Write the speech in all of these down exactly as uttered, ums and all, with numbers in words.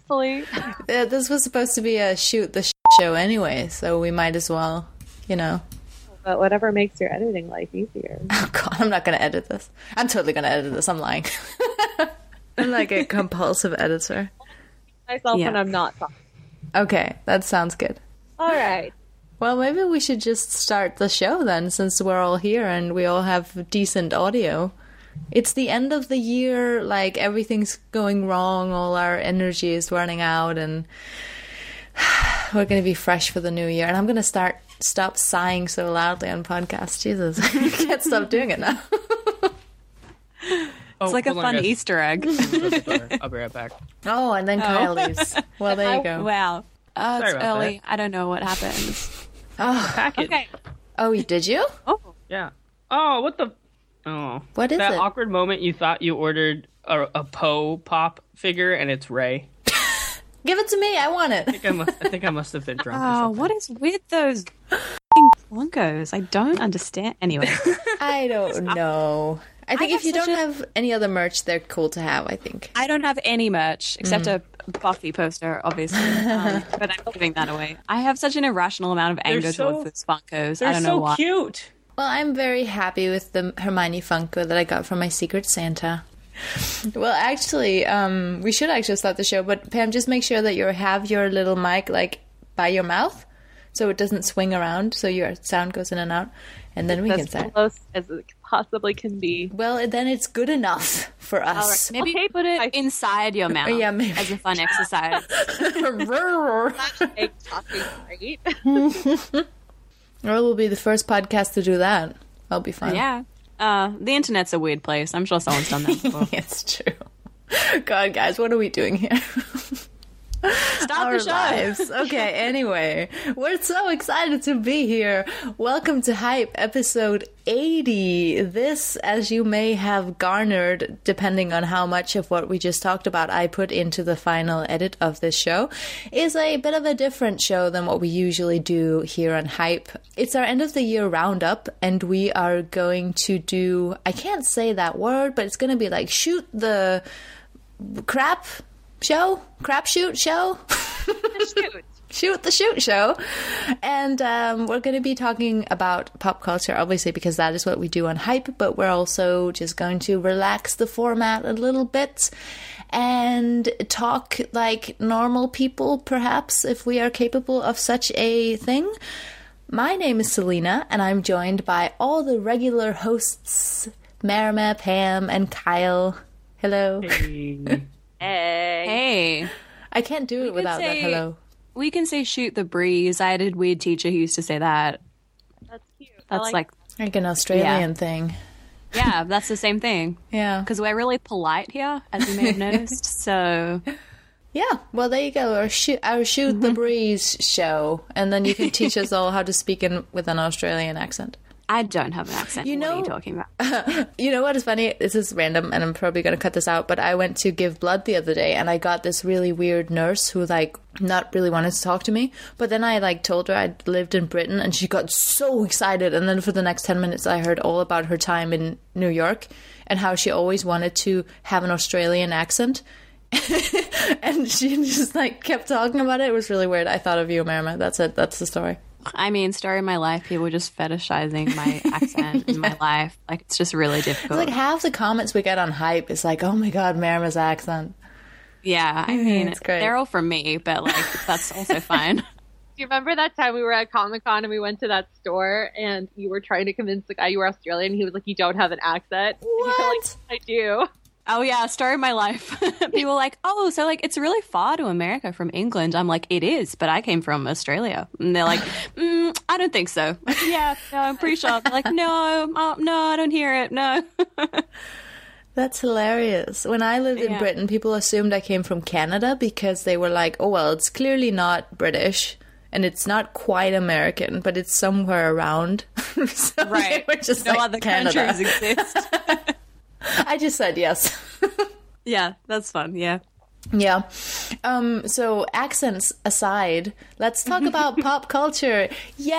hopefully. Uh, this was supposed to be a shoot the sh- show anyway, so we might as well, you know. But whatever makes your editing life easier. Oh god, I'm not going to edit this. I'm totally going to edit this. I'm lying. I'm like a compulsive editor. Myself Yeah. when I'm not talking. Okay, that sounds good. All right. Well, maybe we should just start the show then, since we're all here and we all have decent audio. It's the end of the year, like everything's going wrong, all our energy is running out, and we're going to be fresh for the new year. And I'm going to start stop sighing so loudly on podcasts. Jesus, I can't stop doing it now. It's like a hold on, fun guys. Easter egg. I'll be right back. Oh, and then Kyle leaves. Well, there you go. Wow. Uh, Sorry it's about early. I don't know what happened. Oh, Package. Okay. oh, did you? Oh, Yeah. Oh, what the? Oh. What is that it? awkward moment you thought you ordered a, a Poe Pop figure and it's Ray. Give it to me. I want I it. think I must, I think I must have been drunk. or oh, something. what is with those f***ing Funkos? I don't understand. Anyway, I don't know. I think I if you have don't such a- have any other merch, they're cool to have, I think. I don't have any merch except a Buffy poster, obviously. Um, but I'm giving that away. I have such an irrational amount of anger so- towards those Funkos. They're I don't know so why. cute. Well, I'm very happy with the Hermione Funko that I got from my Secret Santa. Well, actually, um, we should actually start the show, but Pam, just make sure that you have your little mic, like, by your mouth, so it doesn't swing around, so your sound goes in and out, and then we can As start. close as it possibly can be. Well, then it's good enough for us. Maybe Okay, put it I- inside your mouth Yeah, maybe. as a fun exercise. Egg talking, right? Well, we'll be the first podcast to do that. That'll be fun. Yeah. Uh, the internet's a weird place. I'm sure someone's done that before. It's true. God, guys, what are we doing here? Start Our the show. lives. Okay, anyway, we're so excited to be here. Welcome to Hype, episode eighty. This, as you may have garnered, depending on how much of what we just talked about I put into the final edit of this show, is a bit of a different show than what we usually do here on Hype. It's our end of the year roundup, and we are going to do, I can't say that word, but it's going to be like shoot the crap show, crap shoot show. Shoot. Shoot the Shoot show. And um, we're going to be talking about pop culture, obviously, because that is what we do on Hype, but we're also just going to relax the format a little bit and talk like normal people, perhaps, if we are capable of such a thing. My name is Selena, and I'm joined by all the regular hosts, Marima, Pam, and Kyle. Hello. Hey. Hey. Hey. I can't do it without that say- hello. We can say shoot the breeze. I had a weird teacher who used to say that. That's cute. I That's like, Like an Australian Yeah. thing. yeah, that's the same thing. Yeah. Because we're really polite here, as you may have noticed. So, Yeah, well, there you go. Our shoot, our shoot the breeze show, and then you can teach us all how to speak in with an Australian accent. I don't have an accent. You what are know- you talking about? You know what is funny? This is random, and I'm probably going to cut this out. But I went to give blood the other day, and I got this really weird nurse who like not really wanted to talk to me. But then I like told her I lived in Britain, and she got so excited. And then for the next ten minutes, I heard all about her time in New York and how she always wanted to have an Australian accent. And she just like kept talking about it. It was really weird. I thought of you, Marima. That's it. That's the story. I mean, story of my life, people just fetishizing my accent in my life. Like, it's just really It's difficult. like half the comments we get on Hype is like, oh my god, Marima's accent. yeah, I mean, it's great. they're all from me, but like, that's also fine. Do you remember that time we were at Comic Con and we went to that store and you were trying to convince the guy you were Australian? He was like, "You don't have an accent." And you were like, What? I do. Oh yeah, story of my life. People are like, oh, so like it's really far to America from England. I'm like, it is, but I came from Australia. And they're like, mm, I don't think so. Like, yeah, no, I'm pretty sure. They're like, no, uh, no, I don't hear it. No. That's hilarious. When I lived in Yeah. Britain, people assumed I came from Canada because they were like, oh, well, it's clearly not British and it's not quite American, but it's somewhere around. So Right. They were just No like, other Canada. countries exist. I just said yes. Yeah, that's fun. Yeah. Yeah. Um, so accents aside, let's talk about pop culture.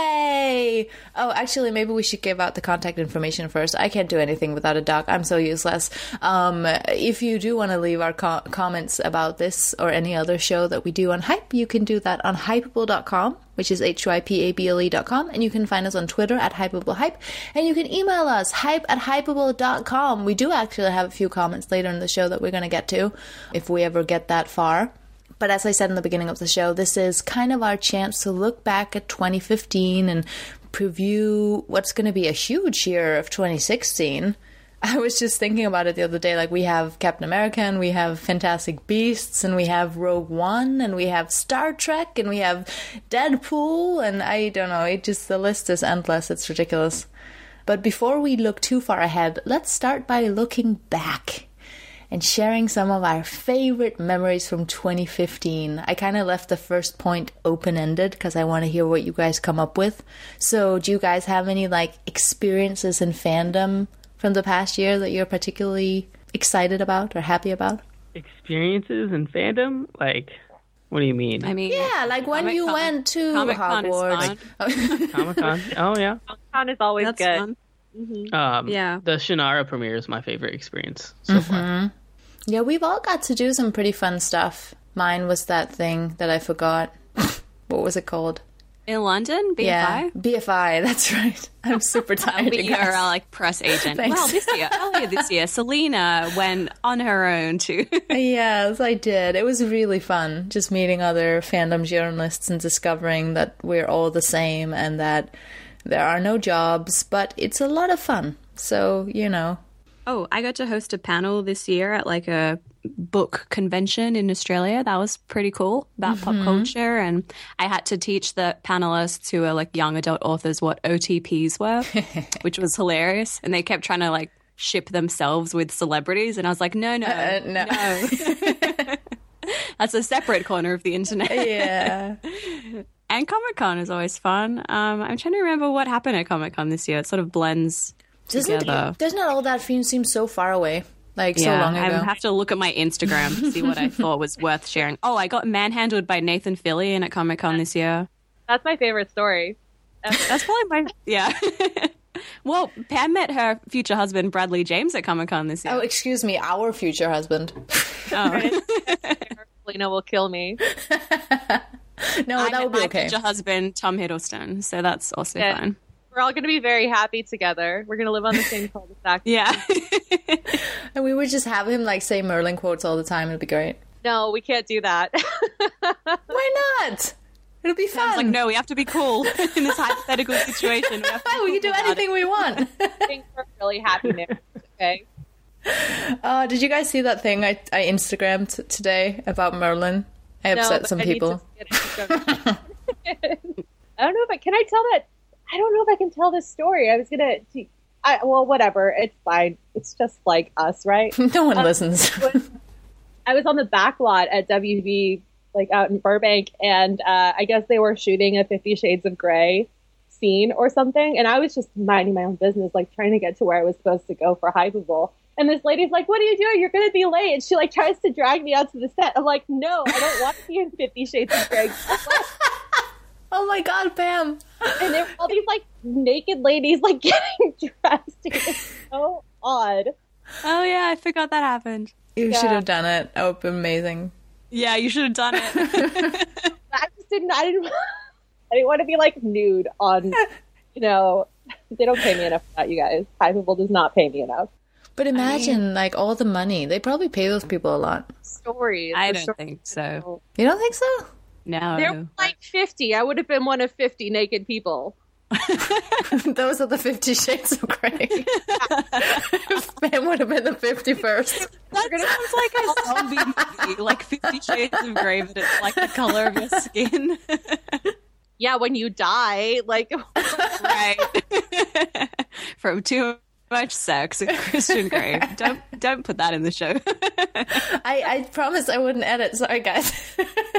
Yay! Oh, actually, maybe we should give out the contact information first. I can't do anything without a doc. I'm so useless. Um, if you do want to leave our co- comments about this or any other show that we do on Hype, you can do that on hypeable dot com, which is H Y P A B L E dot com. And you can find us on Twitter at hypeablehype. And you can email us, hype at hypeable dot com. We do actually have a few comments later in the show that we're going to get to, if we ever get that far. But as I said in the beginning of the show, this is kind of our chance to look back at twenty fifteen and preview what's going to be a huge year of twenty sixteen. I was just thinking about it the other day. Like, we have Captain America, and we have Fantastic Beasts, and we have Rogue One, and we have Star Trek, and we have Deadpool, and I don't know, it just, the list is endless. It's ridiculous. But before we look too far ahead, let's start by looking back and sharing some of our favorite memories from twenty fifteen. I kind of left the first point open-ended because I want to hear what you guys come up with. So do you guys have any, like, experiences in fandom from the past year that you're particularly excited about or happy about? Experiences in fandom? Like, what do you mean? I mean, Yeah, like when Comic you Con. went to Comic Con is Hogwarts. fun. Comic-Con? Oh, yeah. Con is always That's good. fun. Um, Yeah. The Shannara premiere is my favorite experience so far. Yeah, we've all got to do some pretty fun stuff. Mine was that thing that I forgot. What was it called? In London, B F I? Yeah, B F I, that's right. I'm super tired. Be you your guys. uh, like press agent. Thanks. Well, this year, earlier this year, Selena went on her own to. Yes, I did. It was really fun just meeting other fandom journalists and discovering that we're all the same and that there are no jobs, but it's a lot of fun. So, you know. Oh, I got to host a panel this year at like a book convention in Australia. That was pretty cool about pop culture. And I had to teach the panelists who are like young adult authors what O T Ps were, which was hilarious. And they kept trying to like ship themselves with celebrities. And I was like, no, no, Uh, no. no. That's a separate corner of the internet. Yeah. And Comic-Con is always fun. Um, I'm trying to remember what happened at Comic-Con this year. It sort of blends Doesn't, together. doesn't all that seem seem so far away? Like, so Yeah, long ago. I have to look at my Instagram to see what I thought was worth sharing. Oh, I got manhandled by Nathan Fillion at Comic-Con this year. That's my favorite story. That's probably my... Yeah. Well, Pam met her future husband, Bradley James, at Comic-Con this year. Oh, excuse me, our future husband. Oh. Selena will kill me. No, I that met would be my okay. future husband, Tom Hiddleston, so that's also Yeah. fine. We're all going to be very happy together. We're going to live on the same cul-de-sac. Yeah. And we would just have him like say Merlin quotes all the time. It'd be great. No, we can't do that. Why not? It'll be I fun. was like, no, we have to be cool in this hypothetical situation. We, have to be we can do cool about anything we want. I think we're really happy now. Okay. Uh, did you guys see that thing I, I Instagrammed t- today about Merlin? I No, upset but some I need people. to get it. I don't know if I can I tell that. I don't know if I can tell this story. I was gonna. I, well, whatever. It's fine. It's just like us, right? No one listens. I was on the back lot at W B, like out in Burbank, and uh, I guess they were shooting a Fifty Shades of Grey scene or something, and I was just minding my own business, like trying to get to where I was supposed to go for Hypeable. And this lady's like, "What are you doing? You're going to be late." And she like tries to drag me out to the set. I'm like, "No, I don't want to be in Fifty Shades of Grey." Oh my god, Pam. And there were all these like naked ladies like getting dressed. It was so odd. Oh, yeah, I forgot that happened. You Yeah. should have done it. That would be amazing. Yeah, you should have done it. I just didn't. I didn't. I didn't want to be like nude on. You know, they don't pay me enough for that. You guys, Hypeable does not pay me enough. But imagine, like, all the money. They probably pay those people a lot. Stories. I The don't stories. think so. You don't think so? No. There were like fifty. I would have been one of fifty naked people. Those are the Fifty Shades of Grey. Pam would have been the fifty-first. That sounds like a zombie movie, like Fifty Shades of Grey, but it's like the color of your skin. Yeah, when you die, like Right. From too much sex with Christian Grey. Don't don't put that in the show. I, I promise I wouldn't edit. Sorry, guys.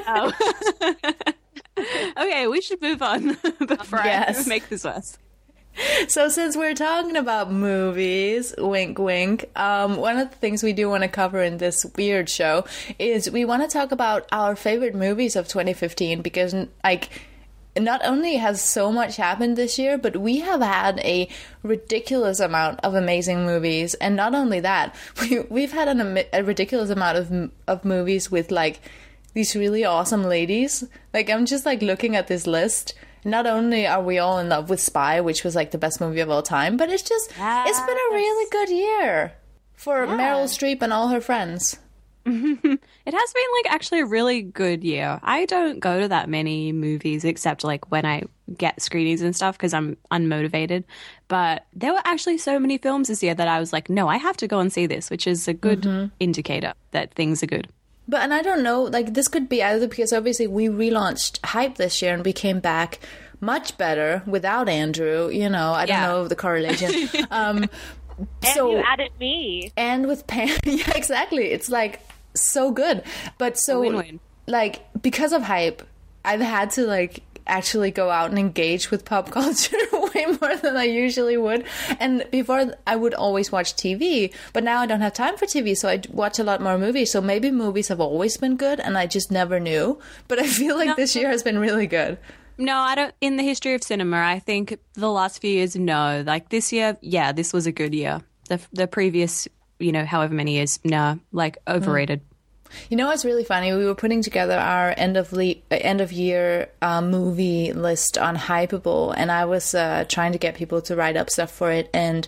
Oh. Okay, we should move on before Yes. I make this worse. So since we're talking about movies, wink wink, um, one of the things we do want to cover in this weird show is we want to talk about our favorite movies of twenty fifteen, because like not only has so much happened this year, but we have had a ridiculous amount of amazing movies. And not only that, we, we've had an, a ridiculous amount of of movies with like these really awesome ladies. Like I'm just like looking at this list. Not only are we all in love with Spy, which was like the best movie of all time, but it's just, yes. it's been a really good year for yeah. Meryl Streep and all her friends. It has been like actually a really good year. I don't go to that many movies except like when I get screenings and stuff because I'm unmotivated. But there were actually so many films this year that I was like, no, I have to go and see this, which is a good mm-hmm. indicator that things are good. But, and I don't know, like, this could be either because obviously we relaunched Hype this year and we came back much better without Andrew, you know, I yeah. don't know the correlation. um, and so, you added me. And with Pam, yeah, exactly. It's like so good. But so, win-win. Like, because of Hype, I've had to, like, actually go out and engage with pop culture way more than I usually would. And before I would always watch T V, but now I don't have time for T V, so I watch a lot more movies. So maybe movies have always been good and I just never knew. But I feel like no. this year has been really good. No, I don't. In the history of cinema, I think the last few years, no. Like this year, yeah, this was a good year. The the previous, you know, however many years, no, like overrated. Mm. You know what's really funny? We were putting together our end of le- end of year uh, movie list on Hypeable, and I was uh, trying to get people to write up stuff for it. And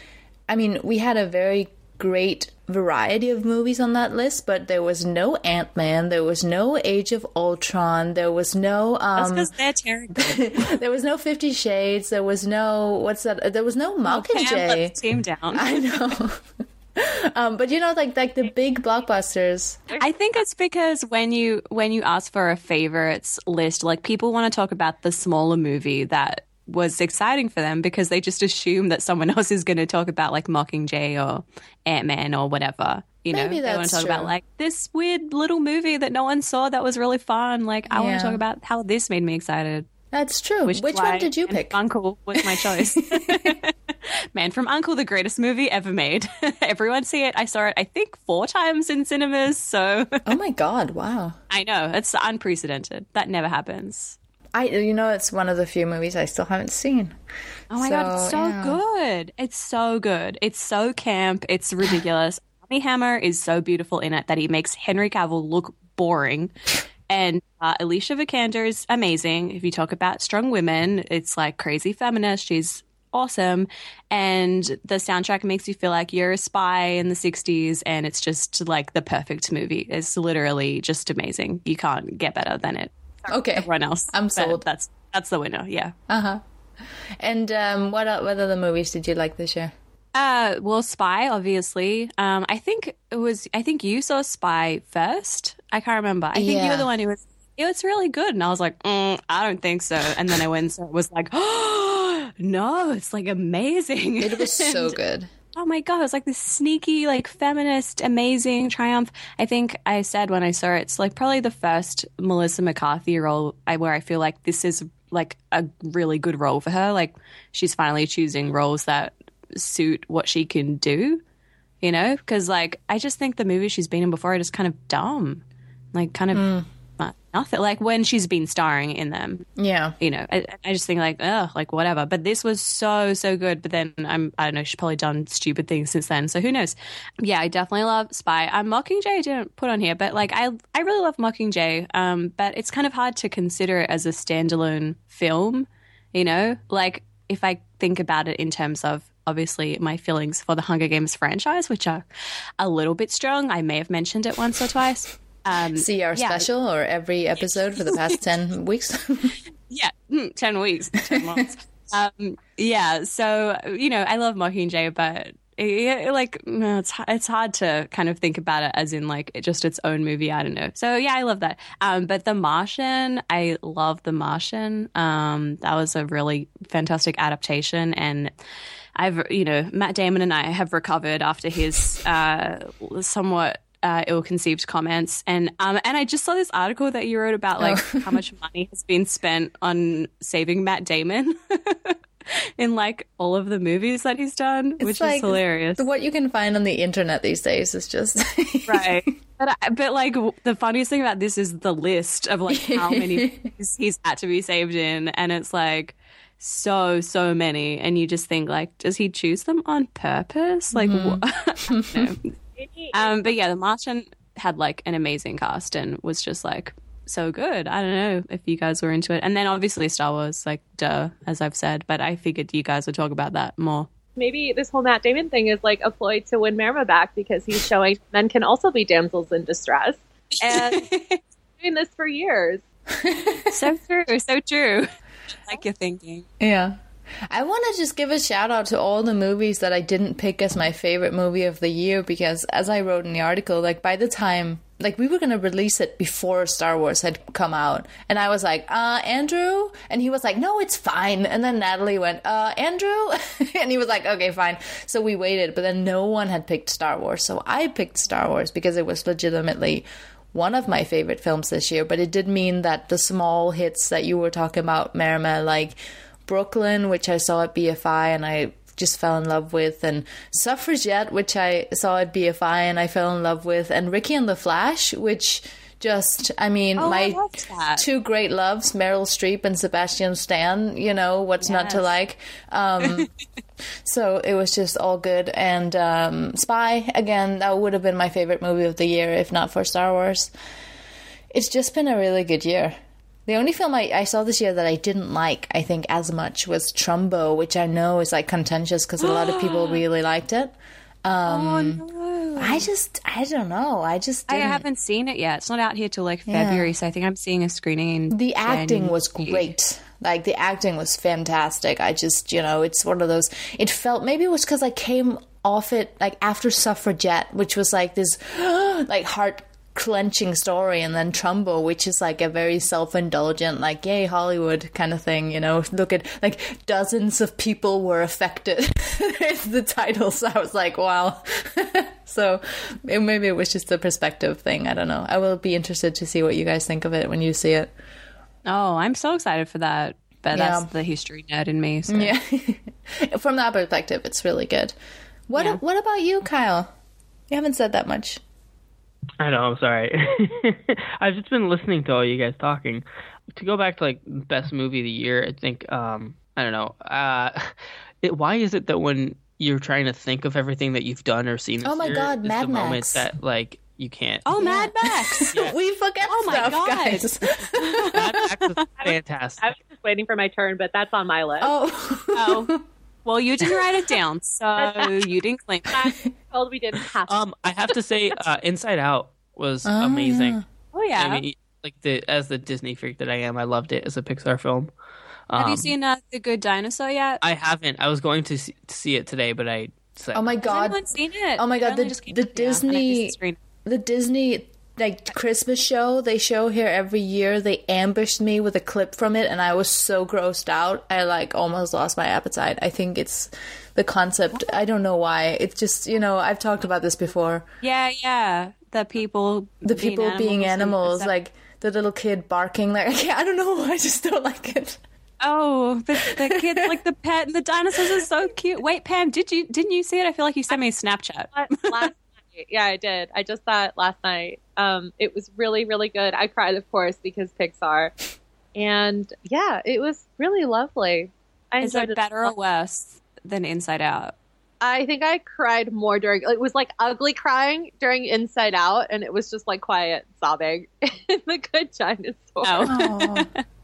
I mean, we had a very great variety of movies on that list, but there was no Ant-Man, there was no Age of Ultron, there was no um, that's because they're terrible. There was no Fifty Shades, there was no what's that? There was no Mockingjay. Oh, let the team down. I know. Um, but you know, like like the big blockbusters. I think it's because when you when you ask for a favorites list, like people want to talk about the smaller movie that was exciting for them because they just assume that someone else is going to talk about like Mockingjay or Ant-Man or whatever. You know, Maybe that's they want to talk true. about like this weird little movie that no one saw that was really fun. Like I yeah. want to talk about how this made me excited. That's true. Which, Which one did you pick? Uncle was my choice. Man from Uncle, the greatest movie ever made. Everyone see it. I saw it, I think, four times in cinemas. So, oh my god! Wow. I know it's unprecedented. That never happens. I, you know, it's one of the few movies I still haven't seen. Oh my so, god, it's so yeah. good! It's so good. It's so camp. It's ridiculous. Armie Hammer is so beautiful in it that he makes Henry Cavill look boring. And uh, Alicia Vikander is amazing. If you talk about strong women, it's like crazy feminist. She's awesome. And the soundtrack makes you feel like you're a spy in the sixties. And it's just like the perfect movie. It's literally just amazing. You can't get better than it. Okay. Everyone else. I'm sold. That's that's the winner. Yeah. Uh-huh. And um, what, what other movies did you like this year? Uh, well, Spy, obviously. Um, I think it was. I think you saw Spy first. I can't remember. I think yeah. you were the one who was. It was really good, and I was like, mm, I don't think so. And then I went and saw it, was like, oh no, it's like amazing. It was and, so good. Oh my god, it was like this sneaky, like feminist, amazing triumph. I think I said when I saw it, it's like probably the first Melissa McCarthy role I, where I feel like this is like a really good role for her. Like she's finally choosing roles that suit what she can do, you know? Because like I just think the movies she's been in before are just kind of dumb, like kind of mm. uh, nothing. Like when she's been starring in them, yeah, you know. I, I just think like, ugh, like whatever. But this was so so good. But then I'm I don't know. She's probably done stupid things since then. So who knows? Yeah, I definitely love Spy. Um, Mockingjay I didn't put on here, but like I I really love Mockingjay. Um, but it's kind of hard to consider it as a standalone film, you know. Like if I think about it in terms of obviously my feelings for the Hunger Games franchise, which are a little bit strong. I may have mentioned it once or twice. Um, See our yeah. special or every episode for the past ten weeks? Yeah, ten weeks, ten months. um, yeah, so, you know, I love Mockingjay, but it, like no, it's it's hard to kind of think about it as in like it, just its own movie. I don't know. So yeah, I love that. Um, but The Martian, I love The Martian. Um, that was a really fantastic adaptation, and I've you know Matt Damon and I have recovered after his uh, somewhat uh, ill-conceived comments, and um, and I just saw this article that you wrote about like oh. how much money has been spent on saving Matt Damon. in like all of the movies that he's done, It's which like is hilarious. What you can find on the internet these days is just Right. But, I, but like w- the funniest thing about this is the list of like how many movies he's had to be saved in, and it's like so so many, and you just think like, does he choose them on purpose? Like, mm-hmm. no. um, but yeah, The Martian had like an amazing cast and was just like so good. I don't know if you guys were into it, and then obviously Star Wars, like duh, as I've said. But I figured you guys would talk about that more. Maybe this whole Matt Damon thing is like a ploy to win Merma back because he's showing men can also be damsels in distress. And he's doing this for years. So true, so true. I like your thinking. Yeah. I want to just give a shout out to all the movies that I didn't pick as my favorite movie of the year, because as I wrote in the article, like by the time, like we were going to release it before Star Wars had come out. And I was like, uh, Andrew? And he was like, no, it's fine. And then Natalie went, uh, Andrew? And he was like, okay, fine. So we waited, but then no one had picked Star Wars. So I picked Star Wars because it was legitimately one of my favorite films this year. But it did mean that the small hits that you were talking about, Merima, like Brooklyn, which I saw at B F I and I just fell in love with, and Suffragette, which I saw at B F I and I fell in love with, and Ricky and the Flash, which just, I mean, oh, my I two great loves, Meryl Streep and Sebastian Stan, you know, what's yes. not to like. Um, so it was just all good. And um, Spy, again, that would have been my favorite movie of the year if not for Star Wars. It's just been a really good year. The only film I, I saw this year that I didn't like, I think, as much was Trumbo, which I know is, like, contentious because a lot of people really liked it. Um, oh, no. I just, I don't know. I just didn't. I haven't seen it yet. It's not out here till, like, February, yeah. so I think I'm seeing a screening in The acting January. Was great. Like, the acting was fantastic. I just, you know, it's one of those, it felt, maybe it was because I came off it, like, after Suffragette, which was, like, this, like, heart clenching story, and then Trumbo, which is like a very self-indulgent, like, yay Hollywood kind of thing, you know, look at, like, dozens of people were affected. There's the title, so I was like, wow. So it, maybe it was just a perspective thing, I don't know. I will be interested to see what you guys think of it when you see it. Oh, I'm so excited for that, but yeah. That's the history nerd in me, so. Yeah. From that perspective, it's really good. What yeah. What about you, Kyle? You haven't said that much. I know, I'm sorry. I've just been listening to all you guys talking. To go back to, like, best movie of the year, I think, um, I don't know. Uh, it, why is it that when you're trying to think of everything that you've done or seen this oh my year, God, it's Mad the Max. moment that, like, you can't. Oh, yeah. Mad Max! Yeah. We forget oh stuff, my God. guys. Mad Max is fantastic. I was just waiting for my turn, but that's on my list. Oh. Oh. Well, you didn't write it down, so you didn't claim it. I told we didn't have to. Um, I have to say, uh, Inside Out was oh, amazing. Yeah. Oh yeah, I mean, like the as the Disney freak that I am, I loved it as a Pixar film. Um, have you seen uh, The Good Dinosaur yet? I haven't. I was going to see, to see it today, but I. Said, oh my God! Has anyone seen it? Oh my God! The, the Disney, yeah, the Disney like Christmas show they show here every year. They ambushed me with a clip from it, and I was so grossed out. I like almost lost my appetite. I think it's the concept. I don't know why. It's just, you know, I've talked about this before. Yeah, yeah. The people, the people being animals, being animals like the little kid barking. Like, I don't know. I just don't like it. Oh, the, the kids, like the pet and the dinosaurs are so cute. Wait, Pam, did you didn't you see it? I feel like you sent me a Snapchat. last night. Yeah, I did. I just saw it last night. Um, it was really, really good. I cried, of course, because Pixar. And yeah, it was really lovely. I Is it better or worse than Inside Out? I think I cried more during, it was like ugly crying during Inside Out, and it was just like quiet sobbing in The Good Dinosaur. Oh.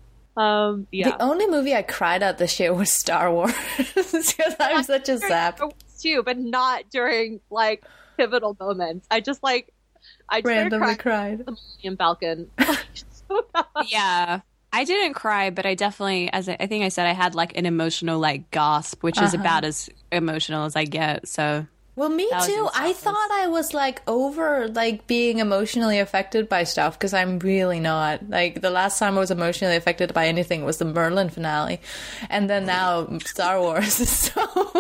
um, yeah. The only movie I cried at this year was Star Wars. Because I'm such a sap. Too, but not during like pivotal moments. I just like, I just randomly cried. The Millennium Falcon. Yeah. I didn't cry, but I definitely, as I, I think I said, I had like an emotional like gasp, which uh-huh. is about as emotional as I get. So, well, me too. I thought I was like over like being emotionally affected by stuff because I'm really not. Like the last time I was emotionally affected by anything was the Merlin finale, and then now Star Wars. So,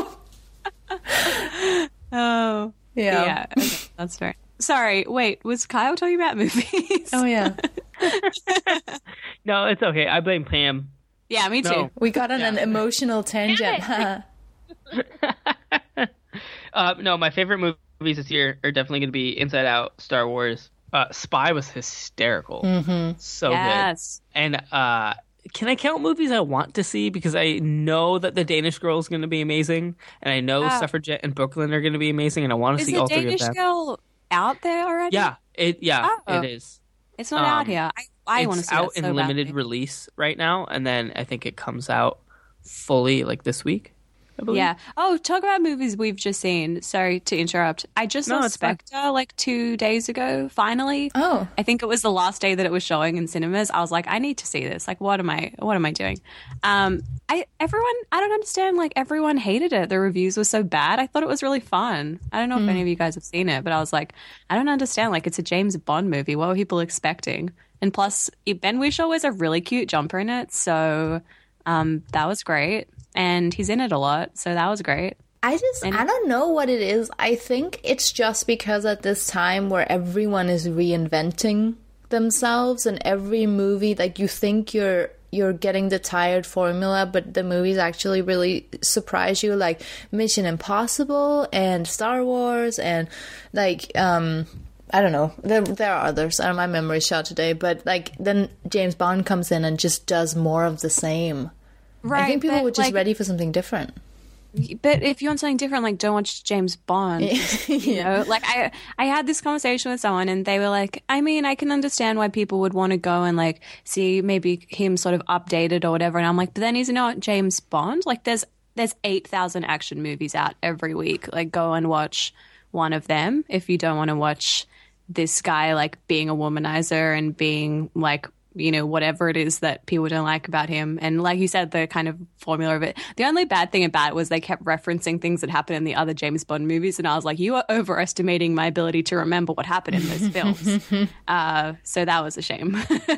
oh yeah, yeah, okay, that's fair. Sorry, wait, was Kyle talking about movies? Oh yeah. No, it's okay. I blame Pam. Yeah, me too. No. We got on Yeah. an emotional tangent. uh, no, my favorite movies this year are definitely going to be Inside Out, Star Wars. Uh, Spy was hysterical. Mm-hmm. So Yes. good. And uh, can I count movies I want to see? Because I know that The Danish Girl is going to be amazing. And I know Ah. Suffragette and Brooklyn are going to be amazing. And I want to Is see the all three Danish of them. Girl out there already? Yeah, it, yeah, Oh. it is. It's not Um, out here. I, I want to It's see out that so in limited badly. release right now. And then I think it comes out fully like this week, I believe. Yeah. Oh, talk about movies we've just seen. Sorry to interrupt. I just No, saw it's fine. Spectre like two days ago, finally. Oh, I think it was the last day that it was showing in cinemas. I was like, I need to see this. Like, what am I, what am I doing? Um, I, everyone, I don't understand. Like, everyone hated it. The reviews were so bad. I thought it was really fun. I don't know if any of you guys have seen it, but I was like, I don't understand. Like, it's a James Bond movie. What were people expecting? And plus, Ben Whishaw wears a really cute jumper in it. So, um, that was great. And he's in it a lot. So that was great. I just, And- I don't know what it is. I think it's just because at this time where everyone is reinventing themselves and every movie, like you think you're you're getting the tired formula, but the movies actually really surprise you, like Mission Impossible and Star Wars and like um I don't know, there, there are others. I my memory's shot today, but like then James Bond comes in and just does more of the same. Right. I think people but, were just like, ready for something different. But if you want something different, like don't watch James Bond. You know, like I, I had this conversation with someone, and they were like, "I mean, I can understand why people would want to go and like see maybe him sort of updated or whatever." And I'm like, "But then he's not James Bond. Like, there's there's eight thousand action movies out every week. Like, go and watch one of them if you don't want to watch this guy like being a womanizer and being like." You know, whatever it is that people don't like about him. And like you said, the kind of formula of it. The only bad thing about it was they kept referencing things that happened in the other James Bond movies. And I was like, you are overestimating my ability to remember what happened in those films. uh, so that was a shame.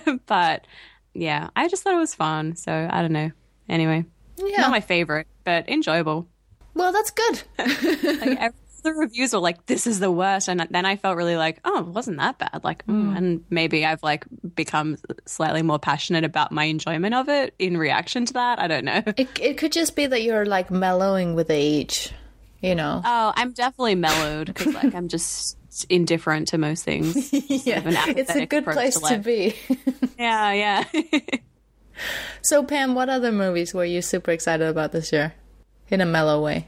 But yeah, I just thought it was fun. So I don't know. Anyway, Yeah. not my favorite, but enjoyable. Well, that's good. Like, every, the reviews were like, this is the worst. And then I felt really like, oh, it wasn't that bad. Like, mm. And maybe I've like become slightly more passionate about my enjoyment of it in reaction to that. I don't know. It it could just be that you're like mellowing with age, you know. Oh, I'm definitely mellowed because like I'm just indifferent to most things. Yeah, Sort of an it's a apathetic good approach place to life. be. Yeah, yeah. So, Pam, what other movies were you super excited about this year, in a mellow way?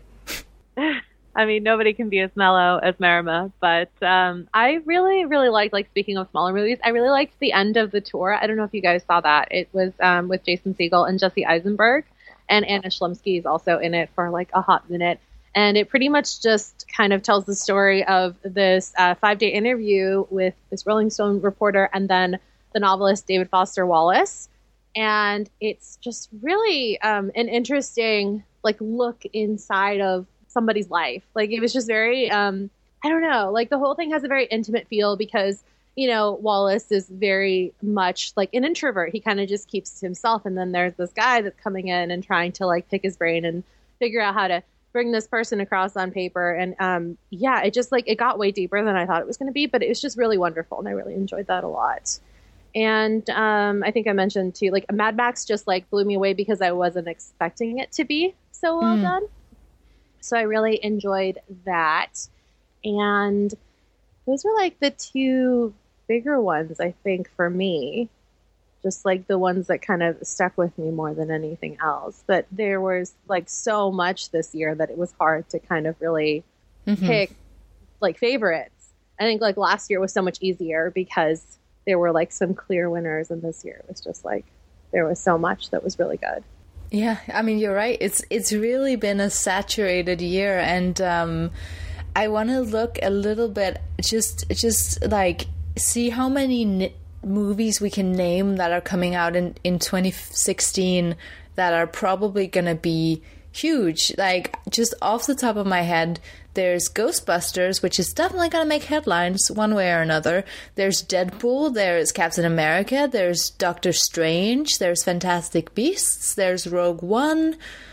I mean, nobody can be as mellow as Marima, but um, I really, really liked, like, speaking of smaller movies, I really liked the end of the tour. I don't know if you guys saw that. It was um, with Jason Segel and Jesse Eisenberg, and Anna Schlumsky is also in it for, like, a hot minute. And it pretty much just kind of tells the story of this uh, five-day interview with this Rolling Stone reporter and then the novelist David Foster Wallace. And it's just really um, an interesting, like, look inside of somebody's life. Like, it was just very, um, I don't know, like the whole thing has a very intimate feel because, you know, Wallace is very much like an introvert. He kind of just keeps to himself. And then there's this guy that's coming in and trying to like pick his brain and figure out how to bring this person across on paper. And um, yeah, it just like, it got way deeper than I thought it was going to be, but it was just really wonderful. And I really enjoyed that a lot. And um, I think I mentioned too, like Mad Max just like blew me away because I wasn't expecting it to be so well Mm. done. So I really enjoyed that. And those were like the two bigger ones, I think, for me. Just like the ones that kind of stuck with me more than anything else. But there was like so much this year that it was hard to kind of really Mm-hmm. pick like favorites. I think like last year was so much easier because there were like some clear winners, and this year it was just like there was so much that was really good. Yeah, I mean, you're right. It's it's really been a saturated year, and um, I want to look a little bit, just just like see how many n- movies we can name that are coming out in, in twenty sixteen that are probably going to be huge. Like, just off the top of my head, there's Ghostbusters, which is definitely going to make headlines one way or another. There's Deadpool, there's Captain America, there's Doctor Strange, there's Fantastic Beasts, there's Rogue One.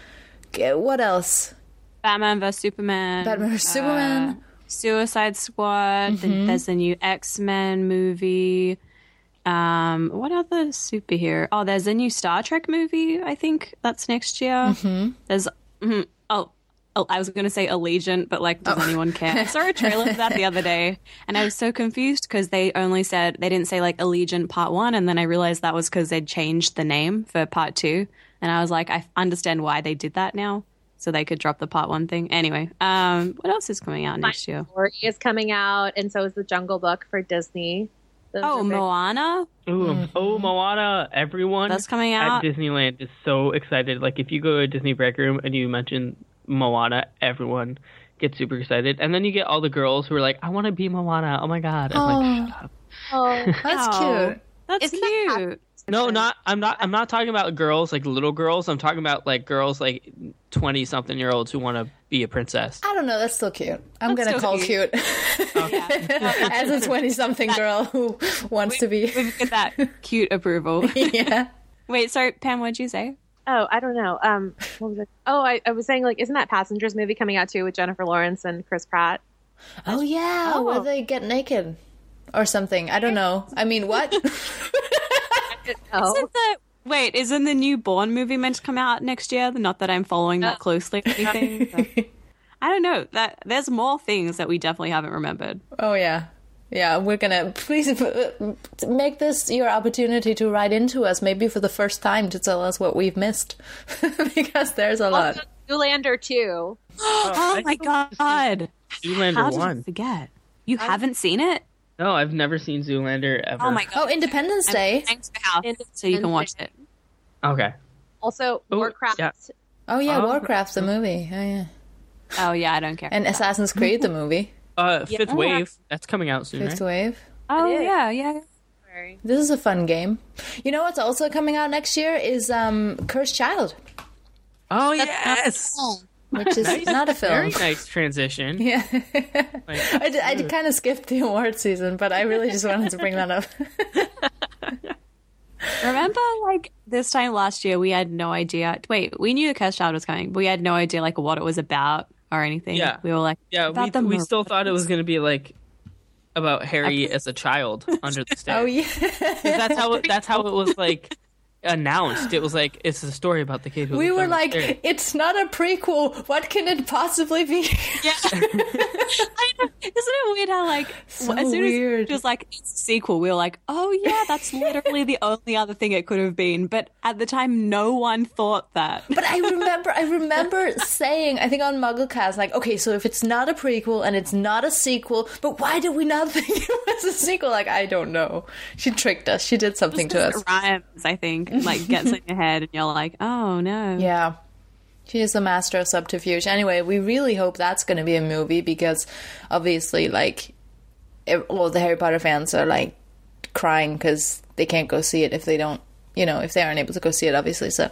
G- What else? Batman versus Superman. Batman versus Superman. Suicide Squad. The, there's the new X-Men movie. Um, what other superhero? Oh, there's a new Star Trek movie. I think that's next year. Mm-hmm. There's mm, oh, oh, I was going to say Allegiant, but like, does oh. anyone care? I saw a trailer for that the other day, and I was so confused because they only said they didn't say like Allegiant Part One, and then I realized that was because they'd changed the name for Part Two, and I was like, I understand why they did that now, so they could drop the Part One thing. Anyway, um, what else is coming out next year? Story is coming out, and so is the Jungle Book for Disney. Those oh, Moana! Ooh, mm-hmm. Oh, Moana! Everyone that's coming out at Disneyland is so excited. Like, if you go to a Disney break room and you mention Moana, everyone gets super excited, and then you get all the girls who are like, "I want to be Moana! Oh my god!" And oh. like, shut up. Oh, that's oh, cute. That's Isn't cute. That no, not. I'm not. I'm not talking about girls like little girls. I'm talking about like girls like twenty something year olds who want to be a princess. I don't know. That's still cute. I'm That's gonna call cute. cute. Yeah. As a twenty something girl who wants we, to be. We've got that cute approval. Yeah. Wait, sorry, Pam. What'd you say? Oh, I don't know. Um, what was it? Oh, I, I was saying, like, isn't that Passengers movie coming out too with Jennifer Lawrence and Chris Pratt? Oh yeah, Oh. where they get naked or something. I don't know. I mean, what? Oh, Isn't the, wait, isn't the new Bourne movie meant to come out next year? Not that I'm following that closely or anything. but I don't know. That there's more things that we definitely haven't remembered. Oh yeah. Yeah, we're gonna please make this your opportunity to write into us, maybe for the first time, to tell us what we've missed, because there's a lot. also, Zoolander two. Oh, I my still god! Zoolander How did one. I forget? You haven't seen it? No, I've never seen Zoolander ever. Oh my god! Oh, Independence Day. Thanks for house, so you can watch it. Okay. Also, Ooh, Warcraft. yeah. Oh yeah, Oh. Warcraft the movie. Oh yeah, Oh yeah, I don't care. and Assassin's Creed the movie. Uh, Fifth Yeah. Wave. That's coming out soon, Fifth right? Wave. oh It is. yeah, yeah. This is a fun game. You know what's also coming out next year is um, Cursed Child, Oh yes. which is Nice. not a film. Very nice transition. Yeah, Like, I, did, I did kind of skipped the award season, but I really just wanted to bring that up. Remember, like this time last year, we had no idea. Wait, we knew the Cursed Child was coming, but we had no idea like what it was about or anything. Yeah. We were like, yeah, about we the we still thought it was Marauders. going to be like about Harry as a child under the stairs. Oh yeah, 'Cause that's how it, that's how it was like announced. It was like it's a story about the kid who we lived were under the like, stairs. it's not a prequel. What can it possibly be? Yeah. I know. Isn't it weird how like So as soon weird. as it was like it's a sequel, we were like, oh yeah, that's literally the only other thing it could have been. But at the time, no one thought that. But I remember, I remember saying, I think on MuggleCast, like, okay, so if it's not a prequel and it's not a sequel, but why did we not think it was a sequel? Like, I don't know. She tricked us. She did something to us. It rhymes, I think. Like gets in your head, and you're like, oh no. Yeah. She is a master of subterfuge. Anyway, we really hope that's going to be a movie because obviously, like, if, all the Harry Potter fans are, like, crying because they can't go see it if they don't, you know, if they aren't able to go see it, obviously. So,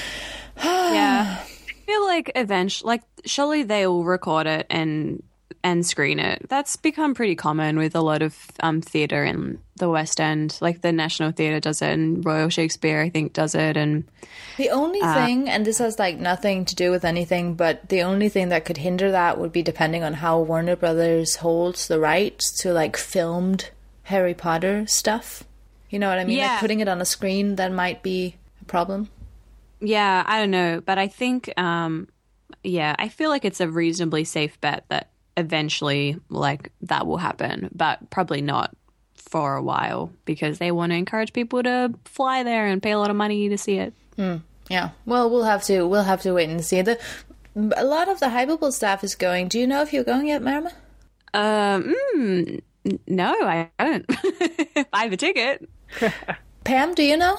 Yeah. I feel like eventually, like, surely they will record it and and screen it. That's become pretty common with a lot of um, theatre in the West End. Like the National Theatre does it, and Royal Shakespeare, I think, does it. And the only thing, and this has, like, nothing to do with anything, but the only thing that could hinder that would be depending on how Warner Brothers holds the rights to, like, filmed Harry Potter stuff. You know what I mean? Yeah. Like, putting it on a screen, that might be a problem. yeah, I don't know. But I think, um, yeah, I feel like it's a reasonably safe bet that eventually, like, that will happen. But probably not for a while because they want to encourage people to fly there and pay a lot of money to see it. Yeah. Well, we'll have to we'll have to wait and see. The a lot of the Hypable staff is going. Do you know if you're going yet, Marima? Um, mm, n- no, I don't. I have a ticket. Pam, do you know?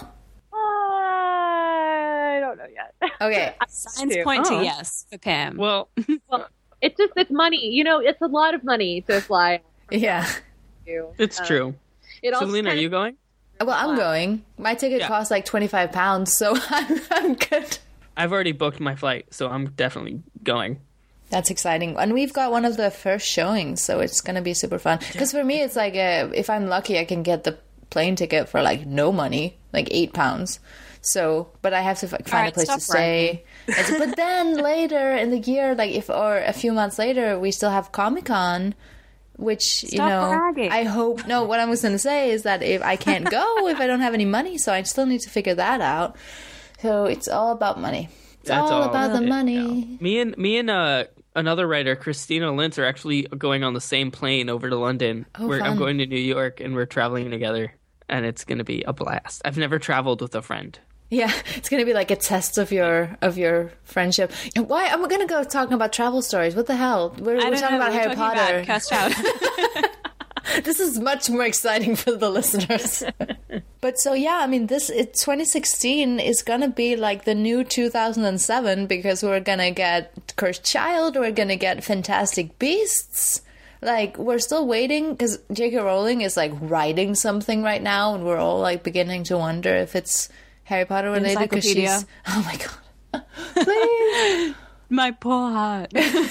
I don't know yet. Okay. Signs Two. point Oh. to yes for Pam. Well, Well, it's just it's money. You know, it's a lot of money to fly. Yeah. To. it's Uh, true. It also Selena, are kinda- you going? Well, I'm going. My ticket Yeah. costs like twenty-five pounds, so I'm, I'm good. I've already booked my flight, so I'm definitely going. That's exciting. And we've got one of the first showings, so it's going to be super fun. Because for me, it's like, uh, if I'm lucky, I can get the plane ticket for like no money, like eight pounds. So, but I have to like, find right, a place to stop stay. It's- but then later in the year, like if, or a few months later, we still have Comic-Con, which, you Stop know, bragging. I hope, no, what I was going to say is that if I can't go, if I don't have any money, so I still need to figure that out. So it's all about money. It's That's all, all about the it- money. Me and me and uh, another writer, Christina Lintz, are actually going on the same plane over to London. Oh, we're, I'm fun. going to New York, and we're traveling together, and it's going to be a blast. I've never traveled with a friend. Yeah, it's gonna be like a test of your of your friendship. And why I'm gonna go talking about travel stories? What the hell? We're, I we're don't talking know, about we're Harry talking Potter. about Cursed Child. This is much more exciting for the listeners. But so yeah, I mean, this it, twenty sixteen is gonna be like the new two thousand seven because we're gonna get Cursed Child, we're gonna get Fantastic Beasts. Like, we're still waiting because J K Rowling is like writing something right now, and we're all like beginning to wonder if it's Harry Potter related because she's. Encyclopedia. Oh my god! Please. My poor heart.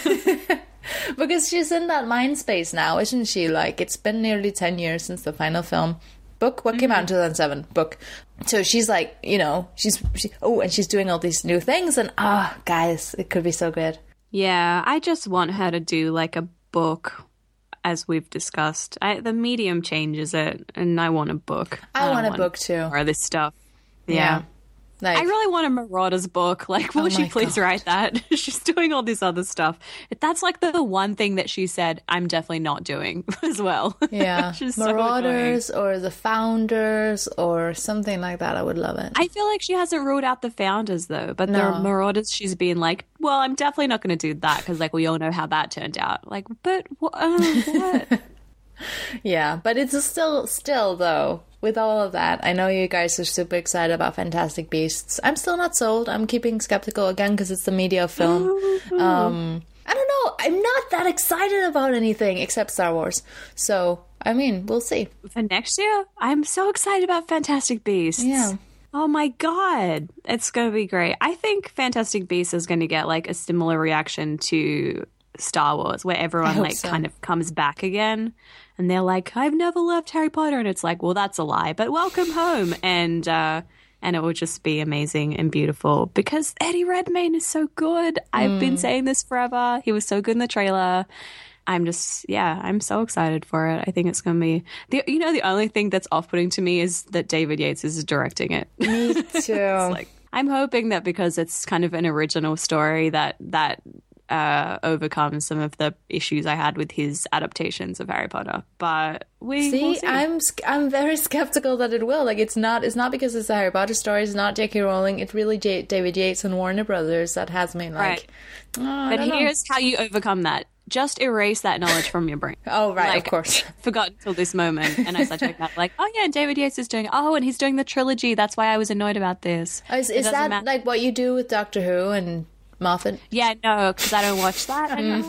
Because she's in that mind space now, isn't she? Like, it's been nearly ten years since the final film. Book? What came out in two thousand seven? Book. So she's like, you know, she's, she, oh, and she's doing all these new things, and ah, guys, it could be so good. Yeah, I just want her to do like a book, as we've discussed. I, the medium changes it, and I want a book. I, don't want a book too. Or this stuff. Yeah. Like, I really want a Marauders book. Like, will Oh she my please God. write that? She's doing all this other stuff. That's like the one thing that she said, I'm definitely not doing as well. yeah, She's so annoying. Marauders or the Founders or something like that. I would love it. I feel like she hasn't ruled out the Founders, though. But No. the Marauders, she's been like, well, I'm definitely not going to do that because, like, we all know how that turned out. Like, but wh- uh, what? Yeah, but it's still, still though, with all of that, I know you guys are super excited about Fantastic Beasts. I'm still not sold. I'm keeping skeptical again because it's the media of film. Um, I don't know. I'm not that excited about anything except Star Wars. So, I mean, we'll see. For next year, I'm so excited about Fantastic Beasts. Yeah. Oh my god, it's going to be great. I think Fantastic Beasts is going to get like a similar reaction to Star Wars, where I everyone hope like so. kind of comes back again, and they're like, "I've never left Harry Potter," and it's like, "Well, that's a lie," but welcome home, and uh, and it will just be amazing and beautiful because Eddie Redmayne is so good. I've Mm. been saying this forever. He was so good in the trailer. I'm just, yeah, I'm so excited for it. I think it's going to be, the, you know, the only thing that's off-putting to me is that David Yates is directing it. Me too. Like, I'm hoping that because it's kind of an original story that that uh, overcomes some of the issues I had with his adaptations of Harry Potter. But we See, will see. I'm sk- I'm very skeptical that it will. Like, it's not it's not because it's a Harry Potter story. It's not J K Rowling. It's really J- David Yates and Warner Brothers that has me like. Right. Oh, I But don't know. here's how you overcome that. Just erase that knowledge from your brain. Oh, right, Like, of course. Forgot until this moment, and I started checking out, like, oh yeah, David Yates is doing. Oh, and he's doing the trilogy. That's why I was annoyed about this. Is, It is doesn't that matter. like what you do with Doctor Who and Moffat? Yeah, no, because I don't watch that. I don't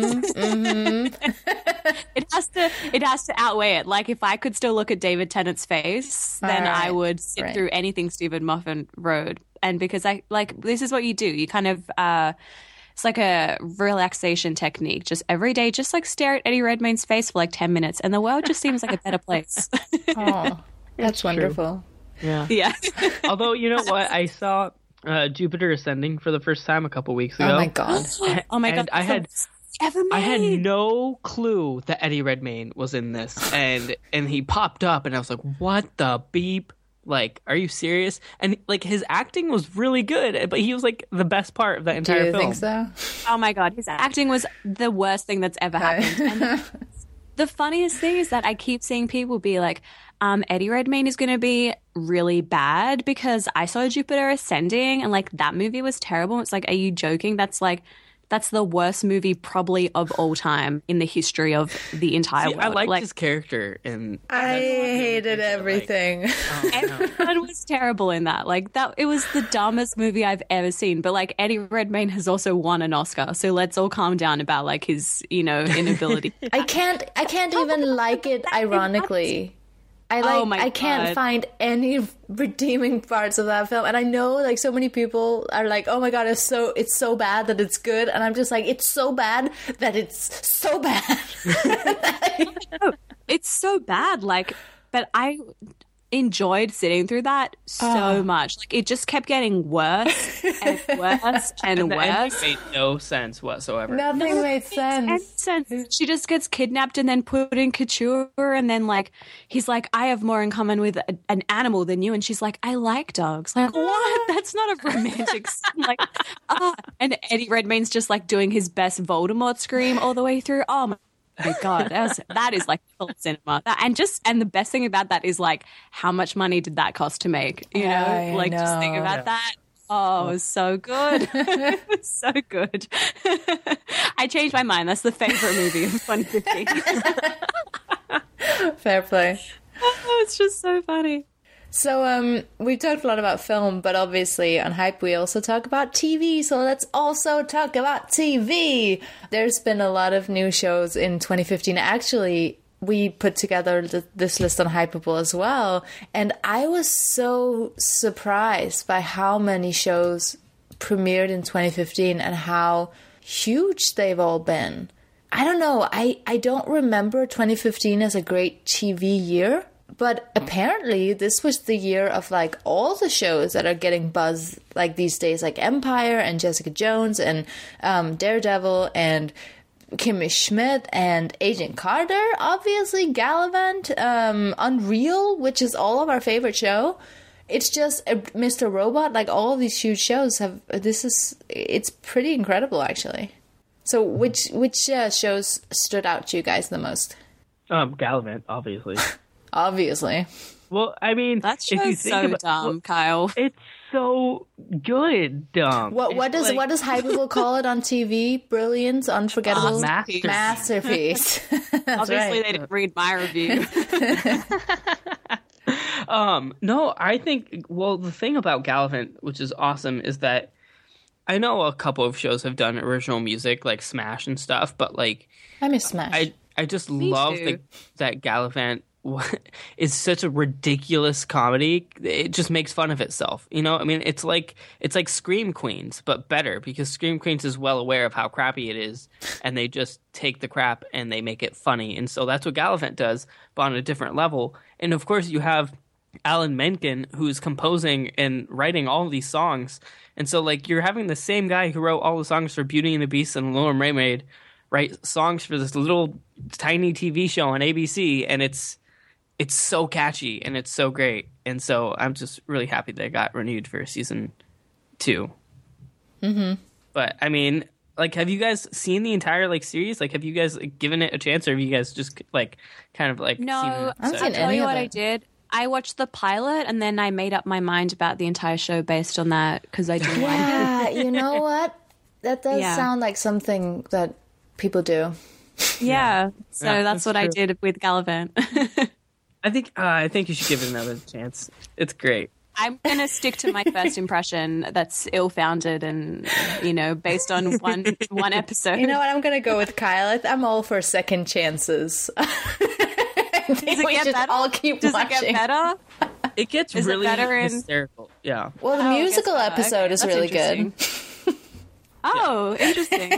Mm-hmm, it has to. It has to outweigh it. Like if I could still look at David Tennant's face, then All right, I would sit right. through anything Stephen Moffat wrote. And because I like this is what you do. You kind of. uh It's like a relaxation technique. Just every day, just like stare at Eddie Redmayne's face for like ten minutes, and the world just seems like a better place. Oh, that's wonderful. Yeah. Yeah. Although, you know what? I saw uh, Jupiter Ascending for the first time a couple weeks ago. Oh my god. Oh my god. And I that's the had best ever made. I had no clue that Eddie Redmayne was in this, and and he popped up, and I was like, "What the beep? Like, are you serious?" And like his acting was really good, but he was like the best part of that Do entire you film. think so? Oh my god, his acting was the worst thing that's ever happened. And the funniest thing is that I keep seeing people be like, um, Eddie Redmayne is going to be really bad because I saw Jupiter Ascending and like that movie was terrible. It's like, are you joking? That's like, that's the worst movie probably of all time in the history of the entire See, world. I liked like, his character, and I hated everything. everyone was terrible in that. Like that, it was the dumbest movie I've ever seen. But like Eddie Redmayne has also won an Oscar, so let's all calm down about like his, you know, inability. I can't I can't even like it ironically. I like Oh my I can't God. find any redeeming parts of that film. And I know like so many people are like, "Oh my god, it's so it's so bad that it's good." And I'm just like, "It's so bad that it's so bad." It's so bad. Like, but I, enjoyed sitting through that so Oh. much. Like it just kept getting worse and worse and, And the ending worse. made no sense whatsoever. Nothing made And sense. sense. She just gets kidnapped and then put in couture, and then like he's like, I have more in common with a, an animal than you, and she's like, I like dogs. Like what? That's not a romantic scene. Like ah. And Eddie Redmayne's just like doing his best Voldemort scream all the way through. Oh my. Oh my god, that, was, that is like full cinema. That, and just and the best thing about that is like how much money did that cost to make? You Yeah, know, I like just think know. about Yeah. that. Oh, it was so good. It was so good. I changed my mind. That's the favorite movie of twenty fifteen. Fair play. Oh, it's just so funny. So, um, we've talked a lot about film, but obviously on Hype we also talk about T V, so let's also talk about T V. There's been a lot of new shows in twenty fifteen. Actually, we put together th- this list on Hypeable as well, and I was so surprised by how many shows premiered in twenty fifteen and how huge they've all been. I don't know, I, I don't remember twenty fifteen as a great T V year. But apparently this was the year of like all the shows that are getting buzz like these days, like Empire and Jessica Jones and um, Daredevil and Kimmy Schmidt and Agent Carter, obviously Gallivant, um, Unreal, which is all of our favorite show. It's just uh, Mister Robot, like all of these huge shows have, this is, it's pretty incredible actually. So which, which uh, shows stood out to you guys the most? Um, Gallivant, obviously. Obviously. Well, I mean, That if you show's think so about, dumb, well, Kyle. it's so good, dumb. What what It's does like- what does Hypeable call it on T V? Brilliance, unforgettable, Masterpiece. masterpiece. That's Obviously, right. they didn't read my review. Um, no, I think, well, the thing about Gallivant, which is awesome, is that I know a couple of shows have done original music, like Smash and stuff, but like, I miss Smash. I I just Me love too. the, that Gallivant is such a ridiculous comedy. It just makes fun of itself. You know, I mean, it's like it's like Scream Queens, but better because Scream Queens is well aware of how crappy it is, and they just take the crap and they make it funny. And so that's what Gallivant does, but on a different level. And of course, you have Alan Menken, who's composing and writing all of these songs. And so, like, you're having the same guy who wrote all the songs for Beauty and the Beast and Little Mermaid write songs for this little tiny T V show on A B C, and it's it's so catchy and it's so great. And so I'm just really happy that it got renewed for season two. Mm-hmm. But, I mean, like, have you guys seen the entire, like, series? Like, have you guys like, given it a chance, or have you guys just, like, kind of, like, No, seen I haven't I'll seen tell any you of what I it. did. I watched the pilot and then I made up my mind about the entire show based on that because I didn't like it. yeah, you know what? That does Yeah. sound like something that people do. Yeah, so Yeah, that's that's what I true. did with Gallivant. I think uh, I think you should give it another chance. It's great. I'm going to stick to my first impression that's ill-founded and, you know, based on one one episode. You know what? I'm gonna go with Kyle. I th- I'm all for second chances. I think Does it we get should better? all keep Does watching. it get better? It gets Is it really better in- hysterical. Yeah. Well, the Oh, it gets musical better. episode Okay, is that's really good. interesting. Oh, interesting.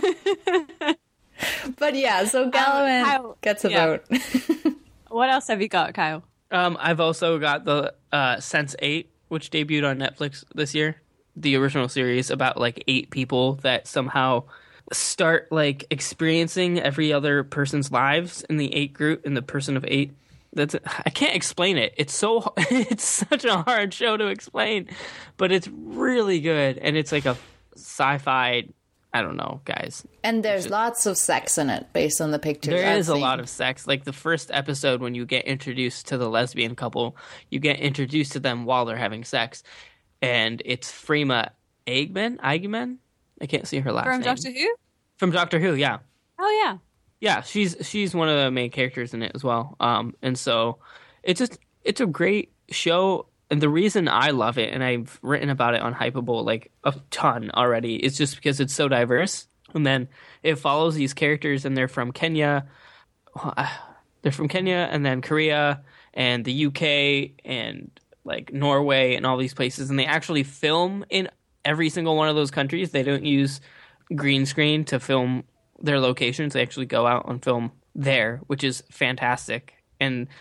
But yeah, so Gallivant Kyle- gets a yeah. vote. What else have you got, Kyle? Um, I've also got the uh, Sense eight, which debuted on Netflix this year. The original series about like eight people that somehow start like experiencing every other person's lives in the eight group, in the person of eight. That's I can't explain it. It's so it's such a hard show to explain, but it's really good, and it's like a sci-fi. I don't know, guys. And there's lots of sex in it based on the pictures. There I've is a seen. lot of sex. Like the first episode, when you get introduced to the lesbian couple, you get introduced to them while they're having sex, and it's Freema Eggman. Eggman. I can't see her last From name. Doctor Who? From Doctor Who, yeah, Oh, yeah. yeah. She's she's one of the main characters in it as well. Um, and so it's just it's a great show. And the reason I love it, and I've written about it on Hypeable like a ton already, is just because it's so diverse. And then it follows these characters, and they're from Kenya. They're from Kenya, and then Korea, and the U K, and like Norway, and all these places. And they actually film in every single one of those countries. They don't use green screen to film their locations. They actually go out and film there, which is fantastic. And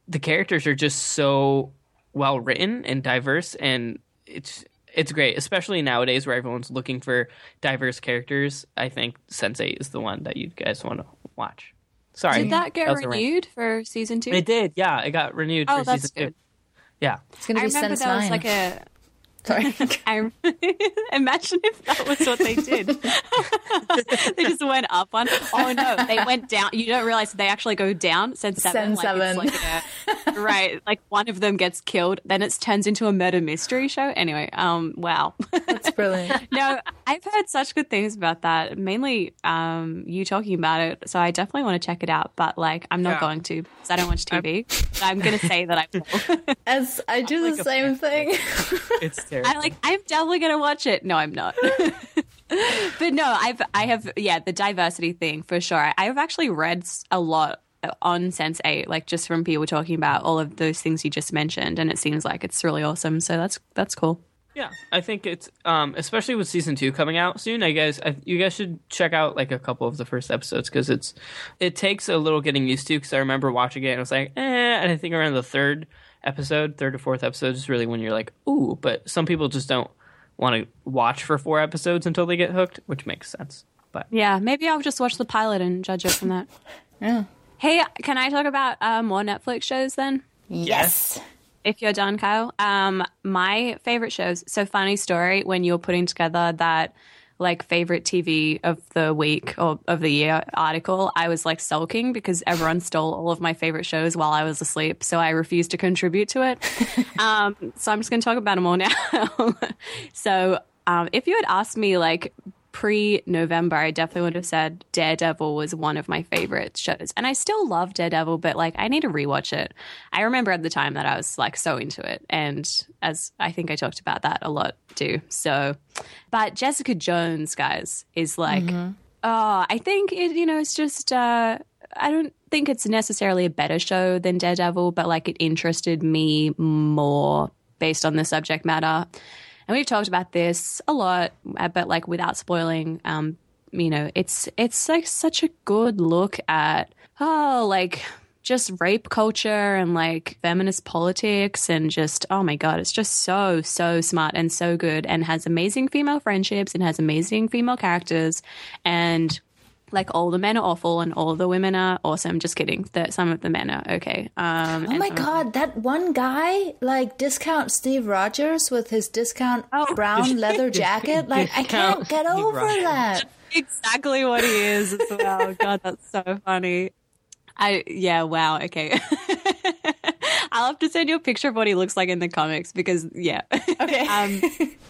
the characters are just so well written and diverse, and it's it's great, especially nowadays where everyone's looking for diverse characters. I think sense eight is the one that you guys want to watch. Sorry. Did that get that renewed for season two? It did, yeah. It got renewed oh, for that's season good. two. Yeah. It's going to I be remember Sense that was nine. like a... Sorry. I imagine if that was what they did. They just went up one. Oh no, they went down. You don't realize they actually go down. Sense seven. Sense seven. Like it's like a, right. Like one of them gets killed, then it turns into a murder mystery show. Anyway, um, wow. That's brilliant. No, I've heard such good things about that. Mainly, um, you talking about it. So I definitely want to check it out. But like, I'm not Yeah. going to because I don't watch T V. But I'm going to say that I will. As I do like the a same thing. It's terrible. I like. I'm definitely gonna watch it. No, I'm not. But no, I've I have yeah the diversity thing for sure. I've actually read a lot on Sense eight, like just from people talking about all of those things you just mentioned, and it seems like it's really awesome. So that's that's cool. Yeah, I think it's um, especially with season two coming out soon. I guess I, you guys should check out like a couple of the first episodes because it's it takes a little getting used to. Because I remember watching it and I was like, eh, and I think around the third episode, third or fourth episode is really when you're like, ooh. But some people just don't want to watch for four episodes until they get hooked, which makes sense. But Yeah, maybe I'll just watch the pilot and judge it from that. Yeah. Hey, can I talk about uh, more Netflix shows then? Yes. If you're done, Kyle. Um, my favorite shows. So funny story, when you were putting together that like favorite T V of the week or of the year article, I was like sulking because everyone stole all of my favorite shows while I was asleep. So I refused to contribute to it. um, so I'm just going to talk about them all now. So um, if you had asked me like pre-November, I definitely would have said Daredevil was one of my favorite shows. And I still love Daredevil, but like I need to rewatch it. I remember at the time that I was like so into it. And as I think I talked about that a lot too. So, but Jessica Jones, guys, is like, mm-hmm. oh, I think it, you know, it's just, uh, I don't think it's necessarily a better show than Daredevil, but like it interested me more based on the subject matter. And we've talked about this a lot, but like without spoiling, um, you know, it's it's like such a good look at, oh, like just rape culture and like feminist politics and just, oh my God, it's just so, so smart and so good and has amazing female friendships and has amazing female characters. And like all the men are awful and all the women are awesome. Just kidding. The, some of the men are okay. Um, oh my God, that one guy, like discount Steve Rogers with his discount Oh. brown leather jacket. Like I can't get Steve over Rogers. that. exactly what he is as well. God, that's so funny. I yeah, wow, okay. I'll have to send you a picture of what he looks like in the comics because yeah. Okay. um,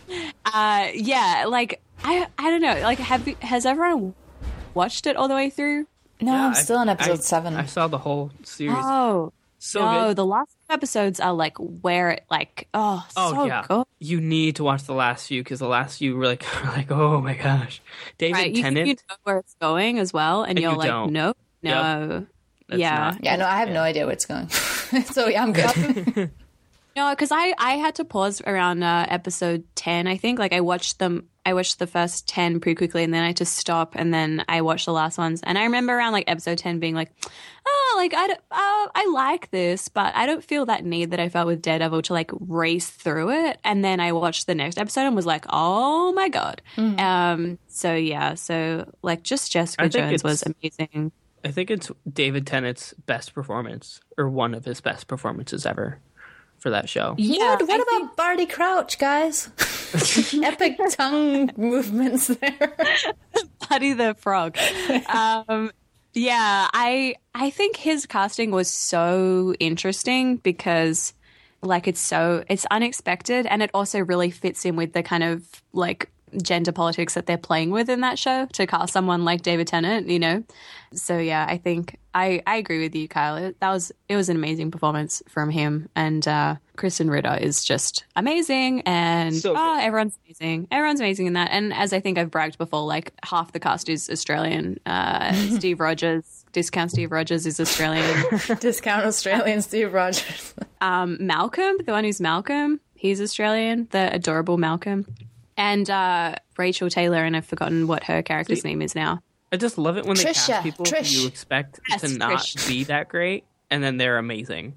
uh, yeah, like I I don't know. Like, have you, has everyone watched it all the way through? No, Yeah, I'm still on I- episode I- seven. I saw the whole series. Oh, so no, good. the last episodes are like where it like oh, Oh so yeah, good. you need to watch the last few because the last few were like, were like, oh my gosh, David Right, you, Tennant. you know where it's going as well, and, And you're you like, don't. no, no, That's yeah. not- yeah, no, I have no idea where it's going. So yeah, I'm good. No, because I, I had to pause around uh, episode ten, I think. Like, I watched them, I watched the first ten pretty quickly, and then I had to stop, and then I watched the last ones. And I remember around, like, episode ten being like, oh, like, I, don't- uh, I like this, but I don't feel that need that I felt with Daredevil to, like, race through it. And then I watched the next episode and was like, oh, my God. Mm-hmm. Um. So, yeah. So, like, just Jessica I think Jones was it's- amazing. I think it's David Tennant's best performance, or one of his best performances ever for that show. Yeah, Dude, what I about think- Barty Crouch, guys? Epic tongue movements there. Buddy the Frog. Um, yeah, I I think his casting was so interesting because like it's so it's unexpected and it also really fits in with the kind of like gender politics that they're playing with in that show to cast someone like David Tennant, you know. So yeah, I think I, I agree with you, Kyle. It, that was it was an amazing performance from him, and uh, Kristen Ritter is just amazing, and So good. oh, everyone's amazing. Everyone's amazing in that. And as I think I've bragged before, like half the cast is Australian. Uh, Steve Rogers, discount Steve Rogers is Australian. Discount Australian Steve Rogers. Um, Malcolm, the one who's Malcolm, he's Australian. The adorable Malcolm. And uh, Rachel Taylor, and I've forgotten what her character's name is now. I just love it when they Trisha, cast people Trish. who you expect Yes, to not Trish. be that great, and then they're amazing.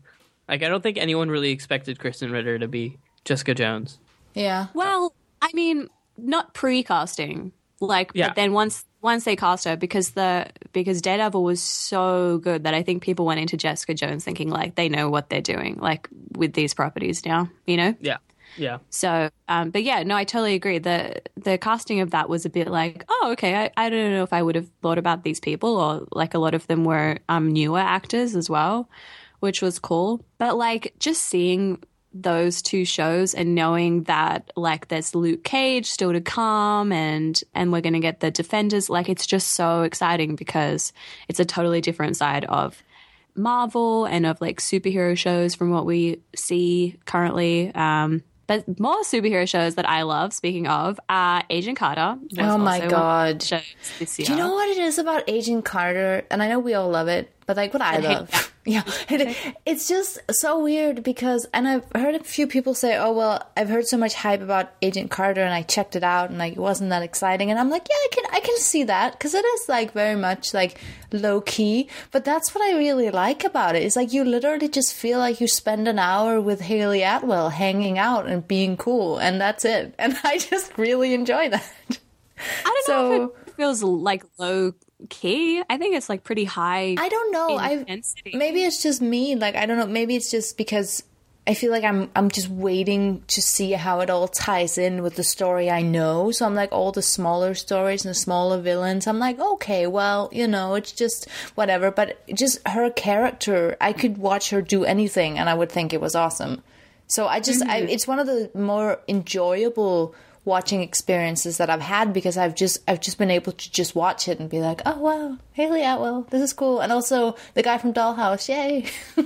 Like, I don't think anyone really expected Kristen Ritter to be Jessica Jones. Yeah. Well, I mean, not pre-casting, like, Yeah. but then once once they cast her, because the because Daredevil was so good that I think people went into Jessica Jones thinking like they know what they're doing, like with these properties now, you know. Yeah, yeah. So, um, but yeah, no, I totally agree. The the casting of that was a bit like, oh, okay, I, I don't know if I would have thought about these people, or like a lot of them were um, newer actors as well, which was cool. But like just seeing those two shows and knowing that like there's Luke Cage still to come and and we're going to get the Defenders, like it's just so exciting because it's a totally different side of Marvel and of like superhero shows from what we see currently. Um, but more superhero shows that I love, speaking of, uh, Agent Carter. was Oh my also one of God. the shows this year. Do you know what it is about Agent Carter? And I know we all love it, but like what I I hate love. that. Yeah. It, it's just so weird because, and I've heard a few people say, oh, well, I've heard so much hype about Agent Carter and I checked it out and like it wasn't that exciting. And I'm like, yeah, I can, I can see that because it is like very much like low key. But that's what I really like about it. It's like you literally just feel like you spend an hour with Haley Atwell hanging out and being cool. And that's it. And I just really enjoy that. I don't So- know if it feels like low key. I think it's like pretty high. I don't know. I intensity. maybe it's just me. Like I don't know. Maybe it's just because I feel like I'm I'm just waiting to see how it all ties in with the story I know. So I'm like all the smaller stories and the smaller villains. I'm like, okay, well, you know, it's just whatever. But just her character, I could watch her do anything, and I would think it was awesome. So I just, I, it's one of the more enjoyable watching experiences that I've had because I've just I've just been able to just watch it and be like, oh wow, Haley Atwell, this is cool, and also the guy from Dollhouse, yay.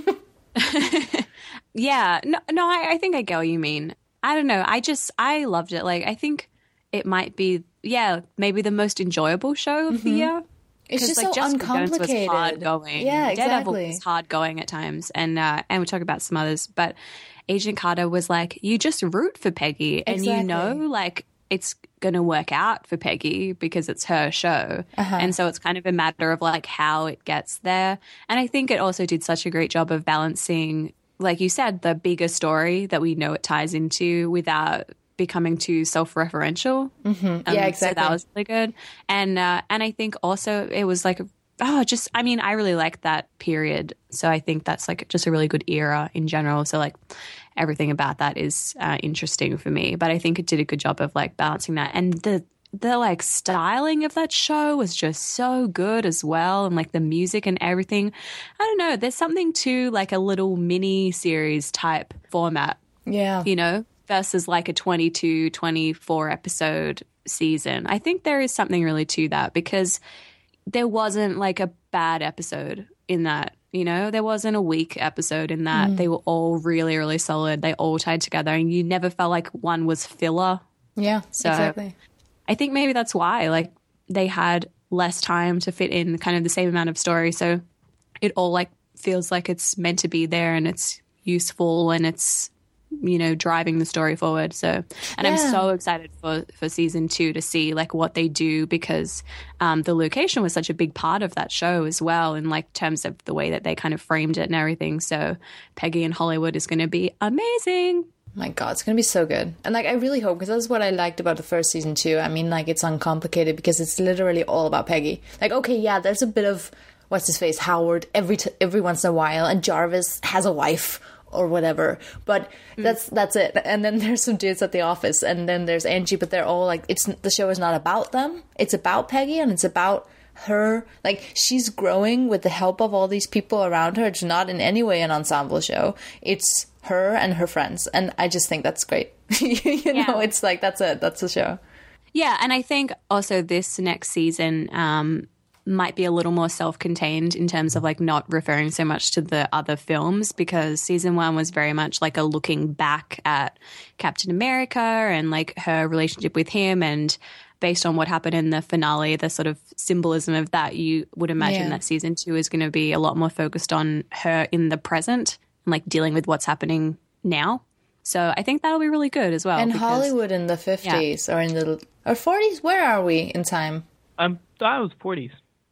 Yeah, no, no, I, I think I get what you mean. I don't know. I just I loved it. Like I think it might be, yeah, maybe the most enjoyable show of the year. It's 'Cause, just like, so Jessica Jones was uncomplicated. hard going. Yeah, Daredevil exactly. was hard going at times, and uh, and we talk about some others, but Agent Carter was like you just root for Peggy, and Exactly. you know, like it's gonna work out for Peggy because it's her show, Uh-huh. and so it's kind of a matter of like how it gets there. And I think it also did such a great job of balancing, like you said, the bigger story that we know it ties into without becoming too self-referential. Mm-hmm. Um, Yeah, So exactly. that was really good. And uh, and I think also it was like, oh, just, I mean, I really liked that period. So I think that's like just a really good era in general. So like everything about that is uh, interesting for me. But I think it did a good job of like balancing that. And the the like styling of that show was just so good as well, and like the music and everything. I don't know, there's something to like a little mini series type format, Yeah. you know, versus like a twenty-two, twenty-four episode season. I think there is something really to that because there wasn't like a bad episode in that, you know, there wasn't a weak episode in that. They were all really, really solid. They all tied together and you never felt like one was filler. Yeah, So- exactly. I think maybe that's why, like, they had less time to fit in kind of the same amount of story. So it all, like, feels like it's meant to be there and it's useful and it's, you know, driving the story forward. So, and I'm Yeah. so excited for, for season two to see, like, what they do because um, the location was such a big part of that show as well in, like, terms of the way that they kind of framed it and everything. So Peggy in Hollywood is going to be amazing. My God, it's gonna be so good. And like I really hope, because that's what I liked about the first season too. I mean, like it's uncomplicated because it's literally all about Peggy. Like, okay, yeah, there's a bit of what's his face, Howard, every t- every once in a while, and Jarvis has a wife or whatever, but that's that's it. And then there's some dudes at the office, and then there's Angie, but they're all like, it's the show is not about them. It's about Peggy, and it's about her. Like she's growing with the help of all these people around her. It's not in any way an ensemble show. It's her and her friends, and I just think that's great. you know, Yeah. it's like that's a that's a show. Yeah, and I think also this next season um, might be a little more self-contained in terms of like not referring so much to the other films because season one was very much like a looking back at Captain America and like her relationship with him, and based on what happened in the finale, the sort of symbolism of that, you would imagine Yeah. that season two is going to be a lot more focused on her in the present and like dealing with what's happening now. So I think that'll be really good as well. And because- Hollywood in the fifties or in the or forties. Where are we in time? Um, I was forties, but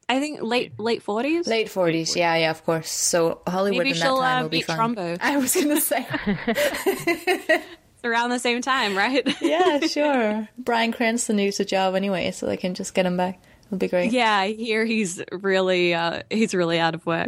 I think late late forties. Late forties, yeah, yeah, of course. So Hollywood Maybe in that she'll time uh, will be meet fun. Trumbo. I was gonna say, It's around the same time, right? yeah, sure. Bryan Cranston needs a job anyway, so they can just get him back. It'll be great. Yeah, I hear he's really uh, he's really out of work.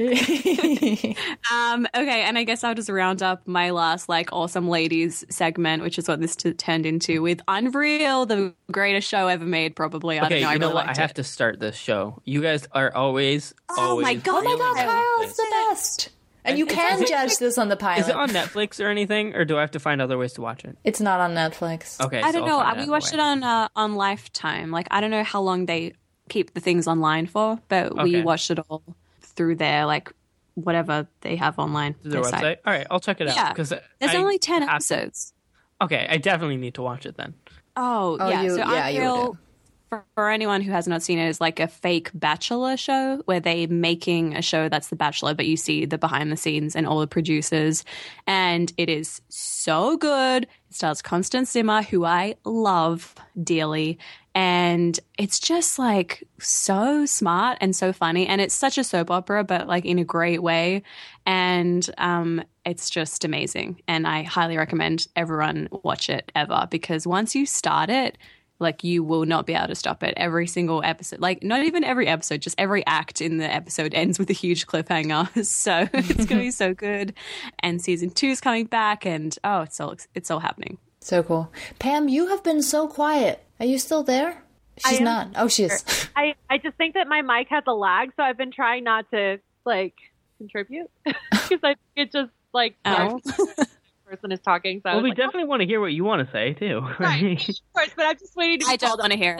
um, okay, and I guess I'll just round up my last like awesome ladies segment, which is what this t- turned into, with Unreal, the greatest show ever made, probably. I Okay, don't know. I you know really what? I liked have it. to start this show. You guys are always, Oh always. my God, Oh my god, really Kyle's good. the best. And you Is- can is it- judge this on the pilot. Is it on Netflix or anything, or do I have to find other ways to watch it? It's not on Netflix. Okay, I so don't I'll know. find We out watched the it way. on uh, on Lifetime. Like I don't know how long they keep the things online for, but we Okay. watched it all through their like whatever they have online. To their their site. website. All right, I'll check it out. Yeah. Because There's only ten episodes. Okay, I definitely need to watch it then. Oh, Oh, yeah. you- so yeah, you would Unreal, do. for, for anyone who has not seen it, is like a fake Bachelor show where they making a show that's The Bachelor, but you see the behind the scenes and all the producers. And it is so good. It stars Constance Zimmer, who I love dearly. And it's just like so smart and so funny. And it's such a soap opera, but like in a great way. And um, it's just amazing. And I highly recommend everyone watch it ever, because once you start it, like you will not be able to stop it. Every single episode, like not even every episode, just every act in the episode ends with a huge cliffhanger. So it's going to be so good. And season two is coming back, and oh, it's all it's all happening. So cool. Pam, you have been so quiet. Are you still there? She's am not. Oh, she is. I, I just think that my mic has a lag, so I've been trying not to like contribute because I think it just like Oh. the person is talking. So I Well, was we like, definitely want to hear what you want to say too. oh, right, of course, but I'm just waiting to be I don't called want to hear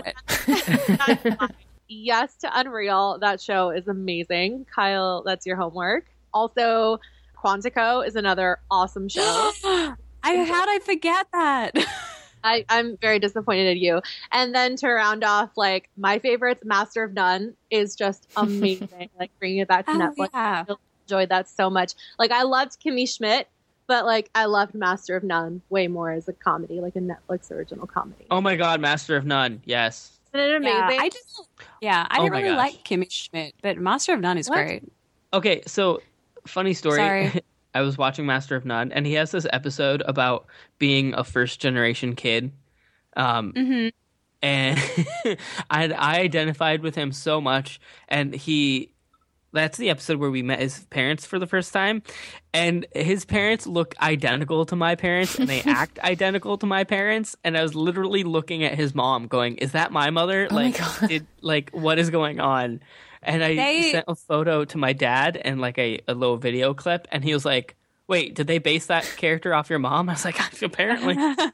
it. on. Yes to Unreal. That show is amazing. Kyle, that's your homework. Also, Quantico is another awesome show. I how'd I forget that? I, I'm very disappointed at you. And then to round off, like my favorite, Master of None, is just amazing. Like bringing it back to Oh, Netflix. yeah. I enjoyed that so much. Like I loved Kimmy Schmidt, but like I loved Master of None way more as a comedy, like a Netflix original comedy. Oh my God, Master of None. Yes. Isn't it amazing? Yeah, I just yeah, I Oh didn't my really gosh. like Kimmy Schmidt, but Master of None is What? great. Okay, so funny story. Sorry. I was watching Master of None, and he has this episode about being a first generation kid. Um, Mm-hmm. and I I identified with him so much, and he that's the episode where we met his parents for the first time, and his parents look identical to my parents, and they act identical to my parents, and I was literally looking at his mom going, is that my mother? Oh my like God. did, like what is going on? And I They- sent a photo to my dad and like a, a little video clip, and he was like, wait, did they base that character off your mom? I was like, apparently.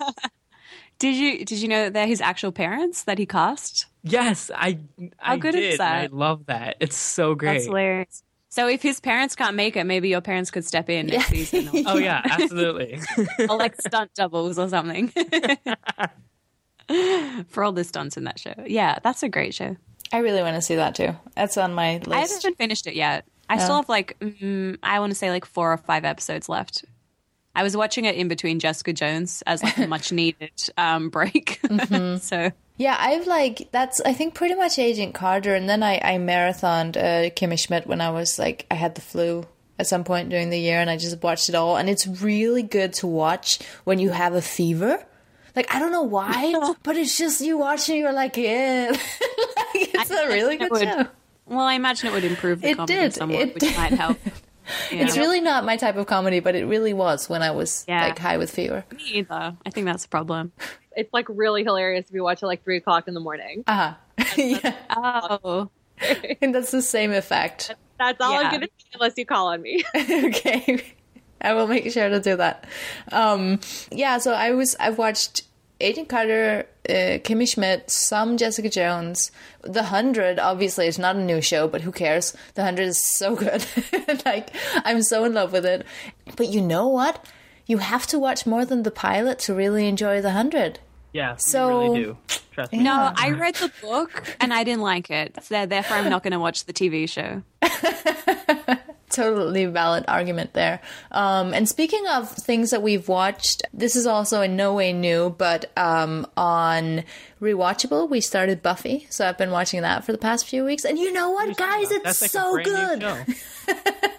Did you did you know that they're his actual parents that he cast? Yes, I How I good is did. and I that? love that. It's so great. That's hilarious. So if his parents can't make it, maybe your parents could step in next Yeah. season, or, Oh yeah, absolutely. or like stunt doubles or something for all the stunts in that show. Yeah, that's a great show. I really want to see that too. That's on my I list. haven't finished it yet. I still Oh. have like mm, I want to say like four or five episodes left. I was watching it in between Jessica Jones as like a much needed um, break. So Yeah, I've like that's I think pretty much Agent Carter, and then I I marathoned uh, Kimmy Schmidt when I was like I had the flu at some point during the year, and I just watched it all, and it's really good to watch when you have a fever. Like I don't know why, but it's just you watch and you're like, yeah, like, it's a really it good would- show. well, I imagine it would improve the It comedy did. somewhat, It which did. might help. Yeah. It's really not my type of comedy, but it really was when I was Yeah. like high with fever. Me either. I think that's a problem. It's like really hilarious if you watch it like three o'clock in the morning. Uh huh. yeah, Oh, and that's the same effect. That's all Yeah. I'm gonna say unless you call on me. Okay, I will make sure to do that. Um, yeah, so I was I've watched Agent Carter, uh, Kimmy Schmidt, some Jessica Jones. The Hundred obviously is not a new show, but who cares? The Hundred is so good. Like I'm so in love with it. But you know what? You have to watch more than the pilot to really enjoy The Hundred. Yeah, So- you really do. Trust me. no, I read the book and I didn't like it. So therefore, I'm not going to watch the T V show. Totally valid argument there. Um, and speaking of things that we've watched, this is also in no way new, but um, on Rewatchable, we started Buffy. So I've been watching that for the past few weeks. And you know what, guys? It's That's like so a brand good. new show.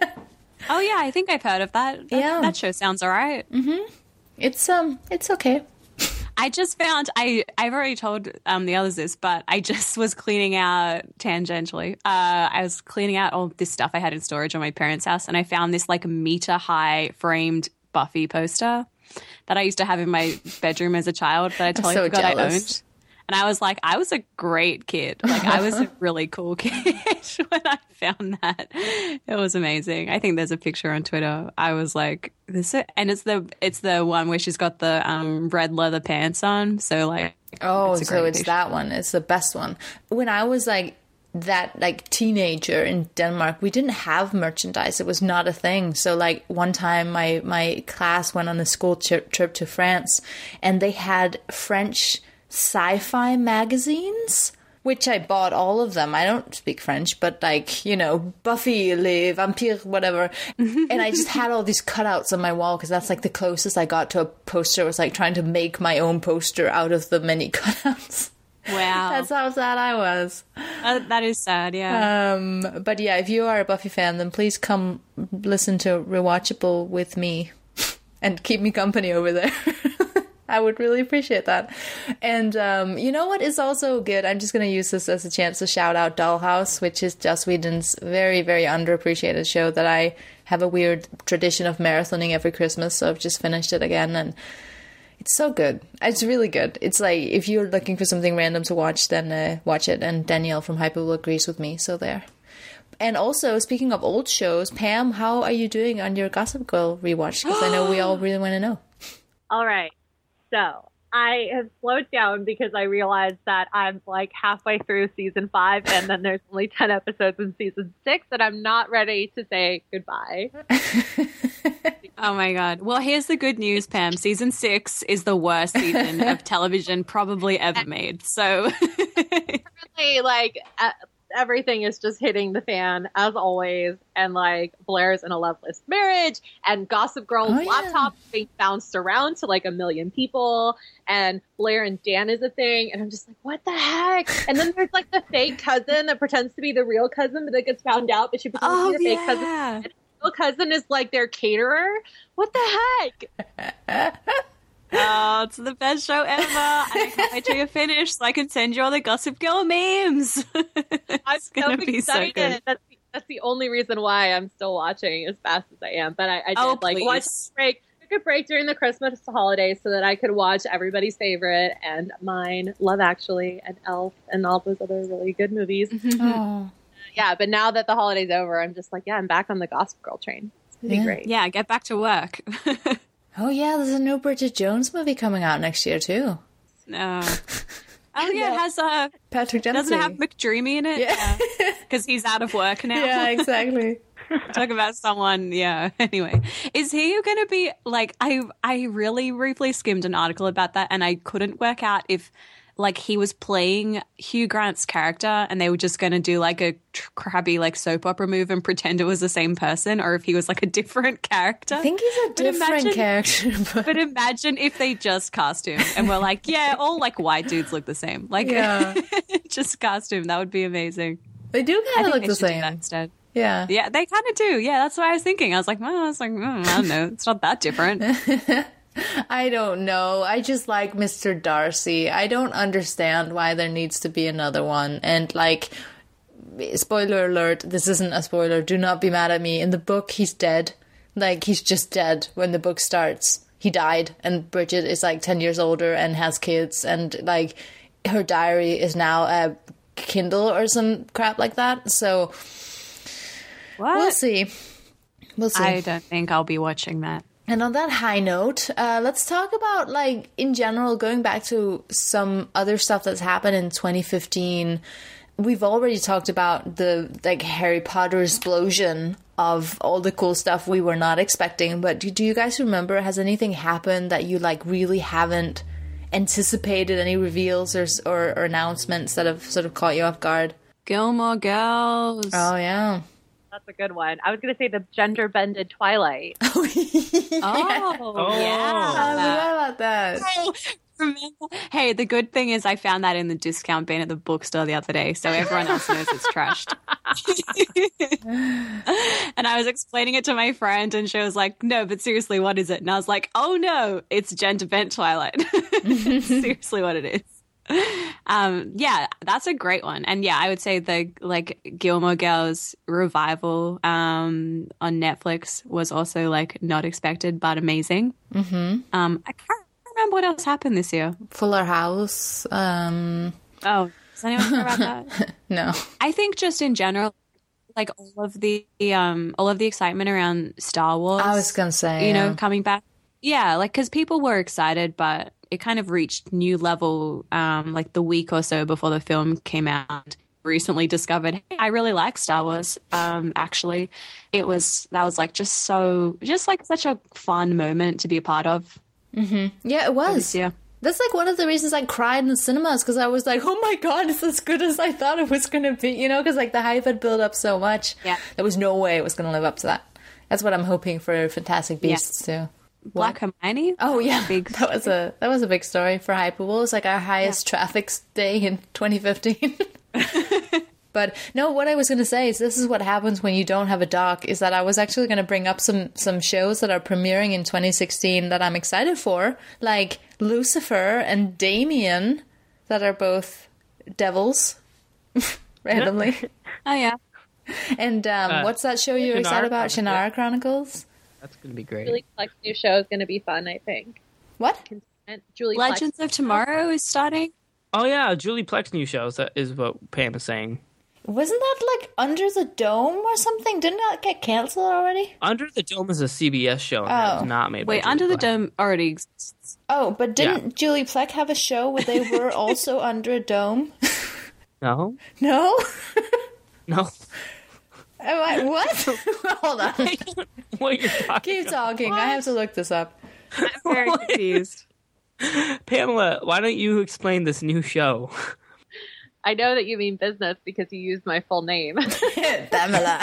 Oh yeah, I think I've heard of that. that Yeah. that show sounds all right. Mm-hmm. It's um, it's okay. I just found I I've already told um the others this, but I just was cleaning out tangentially. Uh, I was cleaning out all this stuff I had in storage on my parents' house, and I found this like meter high framed Buffy poster that I used to have in my bedroom as a child that I totally so forgot jealous. I owned. And I was like, I was a great kid. Like, I was a really cool kid when I found that. It was amazing. I think there's a picture on Twitter. I was like, this, and it's the it's the one where she's got the um, red leather pants on. So like, Oh, it's a so great it's picture. that one. It's the best one. When I was like that, like teenager in Denmark, we didn't have merchandise. It was not a thing. So like one time, my my class went on a school trip trip to France, and they had French sci-fi magazines, which I bought all of them. I don't speak French, but like, you know, Buffy, Les Vampires, whatever. And I just had all these cutouts on my wall because that's like the closest I got to a poster. I was like trying to make my own poster out of the many cutouts. Wow. That's how sad I was. Uh, that is sad, yeah. Um, but yeah, if you are a Buffy fan, then please come listen to Rewatchable with me and keep me company over there. I would really appreciate that. And um, you know what is also good? I'm just going to use this as a chance to shout out Dollhouse, which is Joss Whedon's very, very underappreciated show that I have a weird tradition of marathoning every Christmas. So I've just finished it again, and it's so good. It's really good. It's like, if you're looking for something random to watch, then uh, watch it. And Danielle from Hyper agrees with me, so there. And also, speaking of old shows, Pam, how are you doing on your Gossip Girl rewatch? Because I know we all really want to know. All right. So I have slowed down because I realized that I'm like halfway through season five, and then there's only ten episodes in season six, and I'm not ready to say goodbye. Oh my god. Well, here's the good news, Pam. Season six is the worst season of television probably ever made. So Currently, like uh, everything is just hitting the fan as always, and like Blair's in a loveless marriage, and Gossip Girl's Oh, yeah. laptop being bounced around to like a million people, and Blair and Dan is a thing, and I'm just like, what the heck? And then there's like the fake cousin that pretends to be the real cousin, but that gets found out, but she pretends oh to be the fake cousin. yeah. And the real cousin is like their caterer. What the heck? Oh, it's the best show ever. I can't wait till you're finished so I can send you all the Gossip Girl memes. I'm It's gonna so be so excited. good. That's the, that's the only reason why I'm still watching as fast as I am. But I, I did Oh, like please. watch a break, took a break during the Christmas holidays so that I could watch everybody's favorite and mine, Love Actually and Elf and all those other really good movies. Oh. Yeah, but now that the holiday's over, I'm just like, yeah, I'm back on the Gossip Girl train. It's gonna Yeah. be great. Yeah, get back to work. Oh, yeah, there's a new Bridget Jones movie coming out next year, too. No. Oh yeah, it has uh Patrick Dempsey. doesn't it have McDreamy in it? Yeah. Because he's out of work now. Yeah, exactly. Talk about someone, yeah. Anyway, is he going to be like? I I really briefly skimmed an article about that, and I couldn't work out if like he was playing Hugh Grant's character, and they were just going to do like a tr- crabby like soap opera move and pretend it was the same person, or if he was like a different character. I think he's a But different imagine- character. But, But imagine if they just cast him and we're like, yeah, all like white dudes look the same. Like, Yeah. just cast him. That would be amazing. they do I kind of think look they the should do that same. instead. Yeah. Yeah, they kind of do. Yeah, that's what I was thinking. I was like, well, it's like, mm, I don't know. It's not that different. I don't know. I just like Mister Darcy. I don't understand why there needs to be another one. And like, spoiler alert, this isn't a spoiler. Do not be mad at me. In the book, he's dead. Like, he's just dead when the book starts. He died, and Bridget is like ten years older and has kids, and like, her diary is now a Kindle or some crap like that. So What? we'll see. We'll see. I don't think I'll be watching that. And on that high note, uh, let's talk about, like, in general, going back to some other stuff that's happened in twenty fifteen. We've already talked about the, like, Harry Potter explosion of all the cool stuff we were not expecting. But do, do you guys remember, has anything happened that you, like, really haven't anticipated? Any reveals or, or, or announcements that have sort of caught you off guard? Gilmore Girls. Oh, yeah. That's a good one. I was going to say the gender bended Twilight. Oh, yeah. Oh, Oh. yeah. I forgot about that. Remember? Hey, the good thing is I found that in the discount bin at the bookstore the other day, so everyone else knows it's trashed. And I was explaining it to my friend, and she was like, "No, but seriously, what is it?" And I was like, "Oh no, it's gender bent Twilight." Seriously, what it is. Um, yeah, that's a great one, and yeah, I would say the like Gilmore Girls revival um, on Netflix was also like not expected but amazing. Mm-hmm. Um, I can't remember what else happened this year. Fuller House. Um, Oh, does anyone care about that? no. I think just in general, like all of the um, all of the excitement around Star Wars. I was gonna say, you know, yeah. coming back. Yeah, like because people were excited, but it kind of reached new level um, like the week or so before the film came out. Recently discovered, hey, I really like Star Wars. Um, actually, it was that was like just so, just like such a fun moment to be a part of. Yeah, it was. This year. That's like one of the reasons I cried in the cinemas, because I was like, oh my god, it's as good as I thought it was going to be, you know, because like the hype had built up so much. Yeah. There was no way it was going to live up to that. That's what I'm hoping for Fantastic Beasts too. Black Hermione. Oh yeah, Big that was a that was a big story for Hypable. It was like our highest traffic day in twenty fifteen. But no, what I was going to say is this is what happens when you don't have a doc, is that I was actually going to bring up some some shows that are premiering in twenty sixteen that I'm excited for, like Lucifer and Damien, that are both devils, randomly. Oh yeah. And um, Uh, what's that show you're Shannara excited about? Chronicles. Shannara Chronicles? That's gonna be great. Julie Plex's new show is going to be fun, I think. What? And Julie Legends Plex. of Tomorrow is starting. Oh yeah, Julie Plex new shows. That is what Pam is saying. Wasn't that like Under the Dome or something? Didn't that get cancelled already? Under the Dome is a C B S show, and that Oh. was not made. by Wait, Julie Under the Plex. Dome already exists. Oh, but didn't Julie Plec have a show where they were also under a dome? No, No? no. Am I, what? Hold on. What you're talking? Keep talking. I have to look this up. I'm very confused. Pamela, why don't you explain this new show? I know that you mean business because you used my full name. Pamela.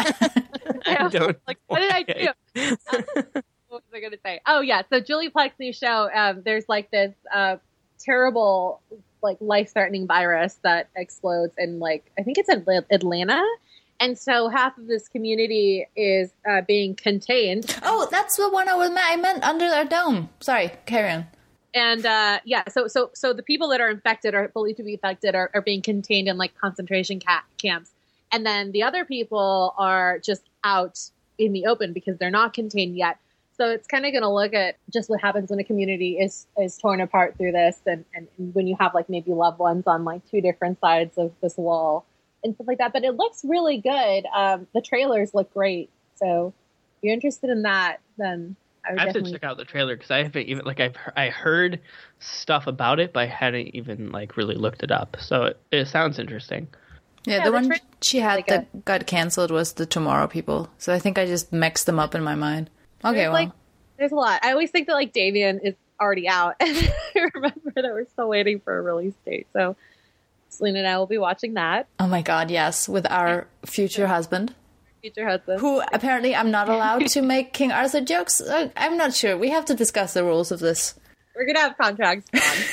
I don't. Like, what did I do? Um, what was I going to say? Oh, yeah. So Julie Plex's new show, um, there's like this uh, terrible, like life-threatening virus that explodes in like, I think it's in Atlanta. And so half of this community is uh, being contained. Oh, that's the one I was I meant Under a Dome. Sorry, carry on. And uh, yeah, so so so the people that are infected or believed to be infected are, are being contained in like concentration ca- camps. And then the other people are just out in the open because they're not contained yet. So it's kind of going to look at just what happens when a community is, is torn apart through this. And, and when you have like maybe loved ones on like two different sides of this wall and stuff like that. But it looks really good. Um, the trailers look great. So if you're interested in that, then I would I have to definitely check out the trailer because I haven't even like I've I heard stuff about it, but I hadn't even like really looked it up. So it, it sounds interesting. Yeah, Yeah, the the one tra- she had like that got cancelled was the Tomorrow People. So I think I just mixed them up in my mind. Okay, There's, well. like, there's a lot. I always think that like Damien is already out. And I remember that we're still waiting for a release date. So Selena and I will be watching that. Oh my god, yes, with our future husband. Future husband. Who apparently I'm not allowed to make King Arthur jokes. Uh, I'm not sure. We have to discuss the rules of this. We're gonna have contracts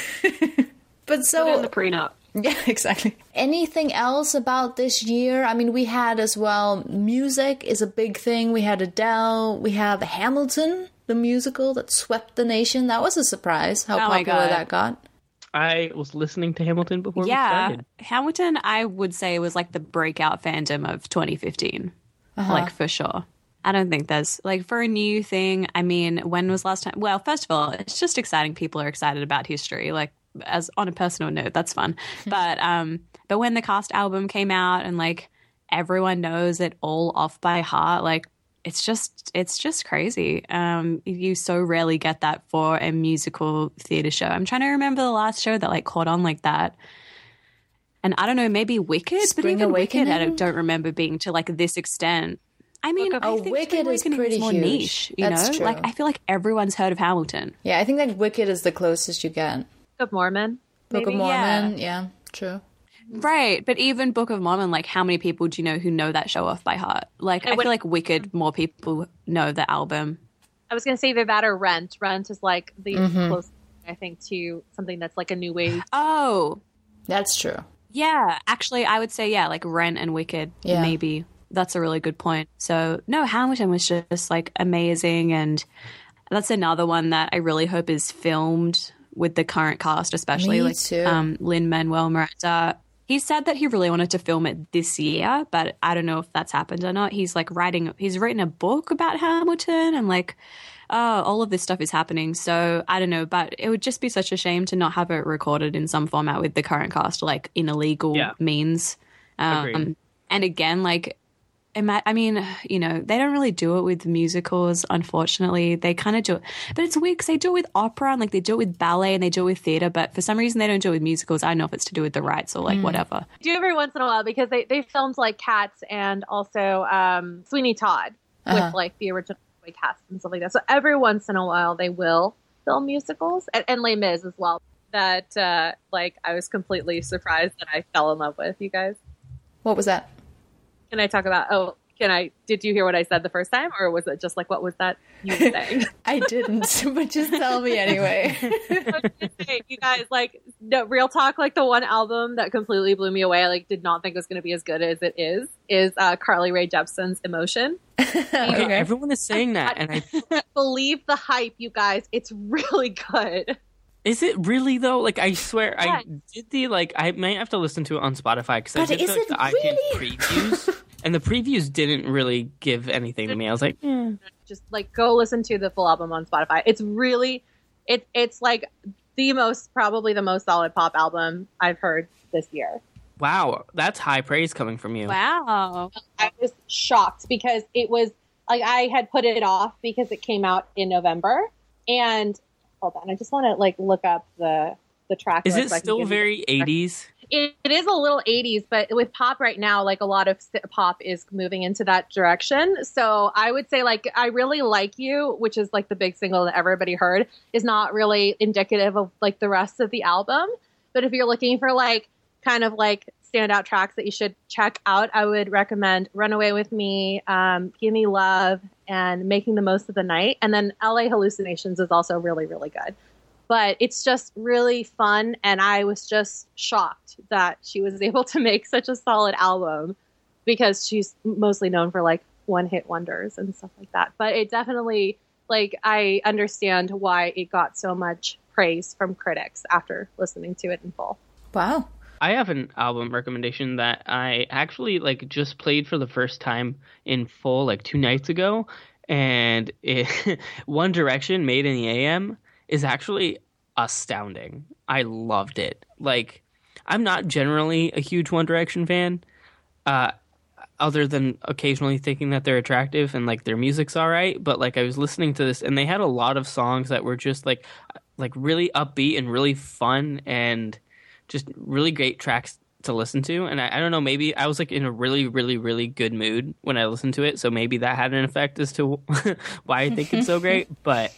on. But so In the prenup. yeah, exactly. Anything else about this year? I mean, we had as well, music is a big thing. We had Adele. We have Hamilton, the musical that swept the nation. That was a surprise how Oh my popular God. that got. I was listening to Hamilton before we Yeah, started. Hamilton, I would say, was like the breakout fandom of twenty fifteen. Like, for sure. I don't think there's, like, for a new thing, I mean, when was last time? Well, first of all, it's just exciting. People are excited about history. Like, as on a personal note, that's fun. but um, but when the Cast album came out and, like, everyone knows it all off by heart, like, it's just it's just crazy. Um, you so rarely get that for a musical theater show. I'm trying to remember the last show that, like, caught on like that. And I don't know, maybe Wicked, but Spring even Wicked, I Awakening? don't, don't remember being to like this extent. I mean, Book I of- think Oh, Wicked Spring is Awakening pretty more huge. niche. You That's know, true. like I feel like everyone's heard of Hamilton. Yeah, I think that Wicked is the closest you get. Book of Mormon. Book maybe? of Mormon, yeah. True. Right, but even Book of Mormon, like, how many people do you know who know that show off by heart? Like, I, I feel like Wicked, more people know the album. I was going to say either that or Rent. Rent is like the mm-hmm. closest, I think, to something that's like a new wave. Oh, that's true. Yeah, actually, I would say, yeah, like Rent and Wicked, yeah. maybe. That's a really good point. So, no, Hamilton was just, like, amazing, and that's another one that I really hope is filmed with the current cast, especially. Me like too. Um, Lin-Manuel Miranda. He said that he really wanted to film it this year, but I don't know if that's happened or not. He's, like, writing, he's written a book about Hamilton, and, like, oh, all of this stuff is happening. So I don't know, but it would just be such a shame to not have it recorded in some format with the current cast, like in illegal yeah. means. Um, and again, like, I mean, you know, they don't really do it with musicals, unfortunately. They kind of do it. But it's weird because they do it with opera and, like, they do it with ballet and they do it with theater. But for some reason, they don't do it with musicals. I don't know if it's to do with the rights or, like, mm. whatever. Do every once in a while because they, they filmed, like, Cats and also um, Sweeney Todd uh-huh. with, like, the original cast and stuff like that. So every once in a while they will film musicals, and, and Les Mis as well, that uh like I was completely surprised that I fell in love with. You guys, what was that? Can I talk about oh can I did you hear what I said the first time, or was it just like what was that you saying? I didn't, but just tell me anyway. Say, you guys, like, no, real talk, like the one album that completely blew me away, I like did not think it was going to be as good as it is is uh Carly Rae Jepsen's Emotion. Okay, everyone is saying that, and I can't believe the hype, you guys. It's really good. Is it really though? Like, I swear, yeah. I did the like. I might have to listen to it on Spotify because I did the, like, the really? iTunes previews, and the previews didn't really give anything to me. I was like, eh. just like go listen to the full album on Spotify. It's really, it it's like the most probably the most solid pop album I've heard this year. Wow, that's high praise coming from you. Wow. I was shocked because it was like I had put it off because it came out in November. And hold on, I just want to like look up the the track. Is it so still very eighties? It, it is a little eighties, but with pop right now, like a lot of pop is moving into that direction. So I would say like I Really Like You, which is like the big single that everybody heard, is not really indicative of like the rest of the album. But if you're looking for like kind of like standout tracks that you should check out, I would recommend Runaway With Me, um, Give Me Love, and Making the Most of the Night. And then L A Hallucinations is also really, really good. But it's just really fun, and I was just shocked that she was able to make such a solid album because she's mostly known for like one-hit wonders and stuff like that. But it definitely, like, I understand why it got so much praise from critics after listening to it in full. Wow. I have an album recommendation that I actually like just played for the first time in full like two nights ago, and it, One Direction, Made in the A M, is actually astounding. I loved it. Like, I'm not generally a huge One Direction fan, uh, other than occasionally thinking that they're attractive and like their music's all right. But like I was listening to this, and they had a lot of songs that were just like like really upbeat and really fun and just really great tracks to listen to. And I, I don't know, maybe I was like in a really, really, really good mood when I listened to it. So maybe that had an effect as to why I think it's so great. But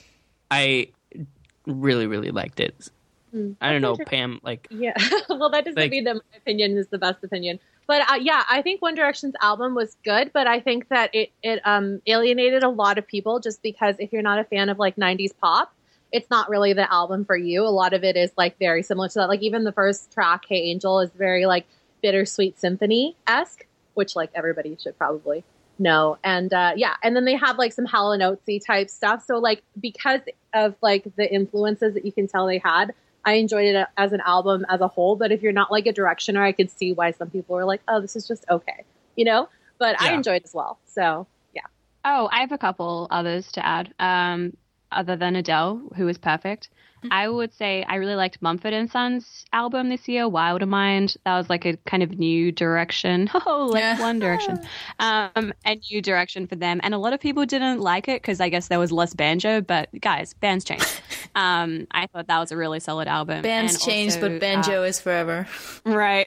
I really, really liked it. Mm, I don't know, Pam, like... Yeah, well, that doesn't like, mean that my opinion is the best opinion. But uh, yeah, I think One Direction's album was good, but I think that it, it um, alienated a lot of people just because if you're not a fan of like nineties pop, it's not really the album for you. A lot of it is like very similar to that. Like even the first track, Hey Angel, is very like Bittersweet Symphony-esque, which like everybody should probably know. And uh, yeah, and then they have like some Hall and Oatesy type stuff. So like because of like the influences that you can tell they had, I enjoyed it as an album as a whole. But if you're not like a Directioner, I could see why some people are like, oh, this is just okay, you know? But yeah. I enjoyed it as well. So yeah. Oh, I have a couple others to add. Um, other than Adele, who was perfect. Mm-hmm. I would say I really liked Mumford and Sons album this year, Wilder Mind. That was like a kind of new direction. Oh, like yeah. One Direction. Um, a new direction for them. And a lot of people didn't like it because I guess there was less banjo, but guys, bands change. um, I thought that was a really solid album. Bands and change, also, but banjo uh, is forever. Right.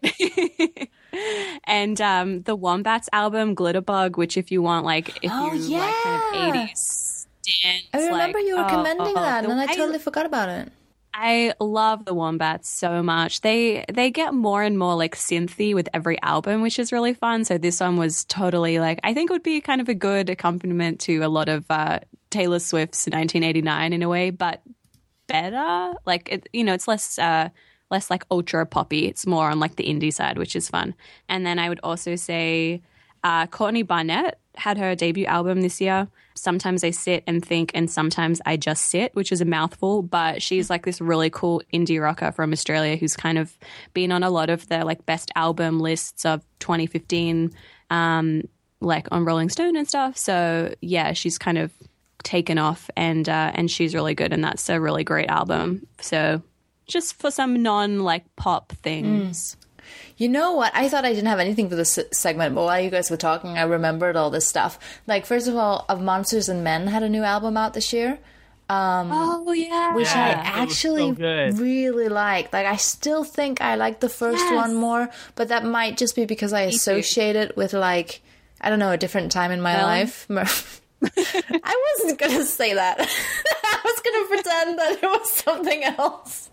And um, the Wombats album, Glitterbug, which if you want, like, if oh, you yeah. like kind of eighties dance. I remember like, you were oh, commending oh, that, the, and then I totally I, forgot about it. I love the Wombats so much. They they get more and more like synthy with every album, which is really fun. So this one was totally like, I think it would be kind of a good accompaniment to a lot of uh, Taylor Swift's nineteen eighty-nine in a way, but better. Like, it, you know, it's less uh, less like ultra poppy. It's more on like the indie side, which is fun. And then I would also say uh, Courtney Barnett had her debut album this year. Sometimes I sit and think, and sometimes I just sit, which is a mouthful, but she's like this really cool indie rocker from Australia who's kind of been on a lot of the like best album lists of twenty fifteen, um, like on Rolling Stone and stuff. So yeah, she's kind of taken off, and uh, and she's really good, and that's a really great album. So just for some non like pop things. Mm. You know what? I thought I didn't have anything for this segment, but while you guys were talking, I remembered all this stuff. Like, first of all, Of Monsters and Men had a new album out this year. Um, oh, yeah. Which yeah, I actually so really liked. Like, I still think I like the first yes. one more, but that might just be because I associate it with, like, I don't know, a different time in my well, life. I wasn't going to say that. I was going to pretend that it was something else.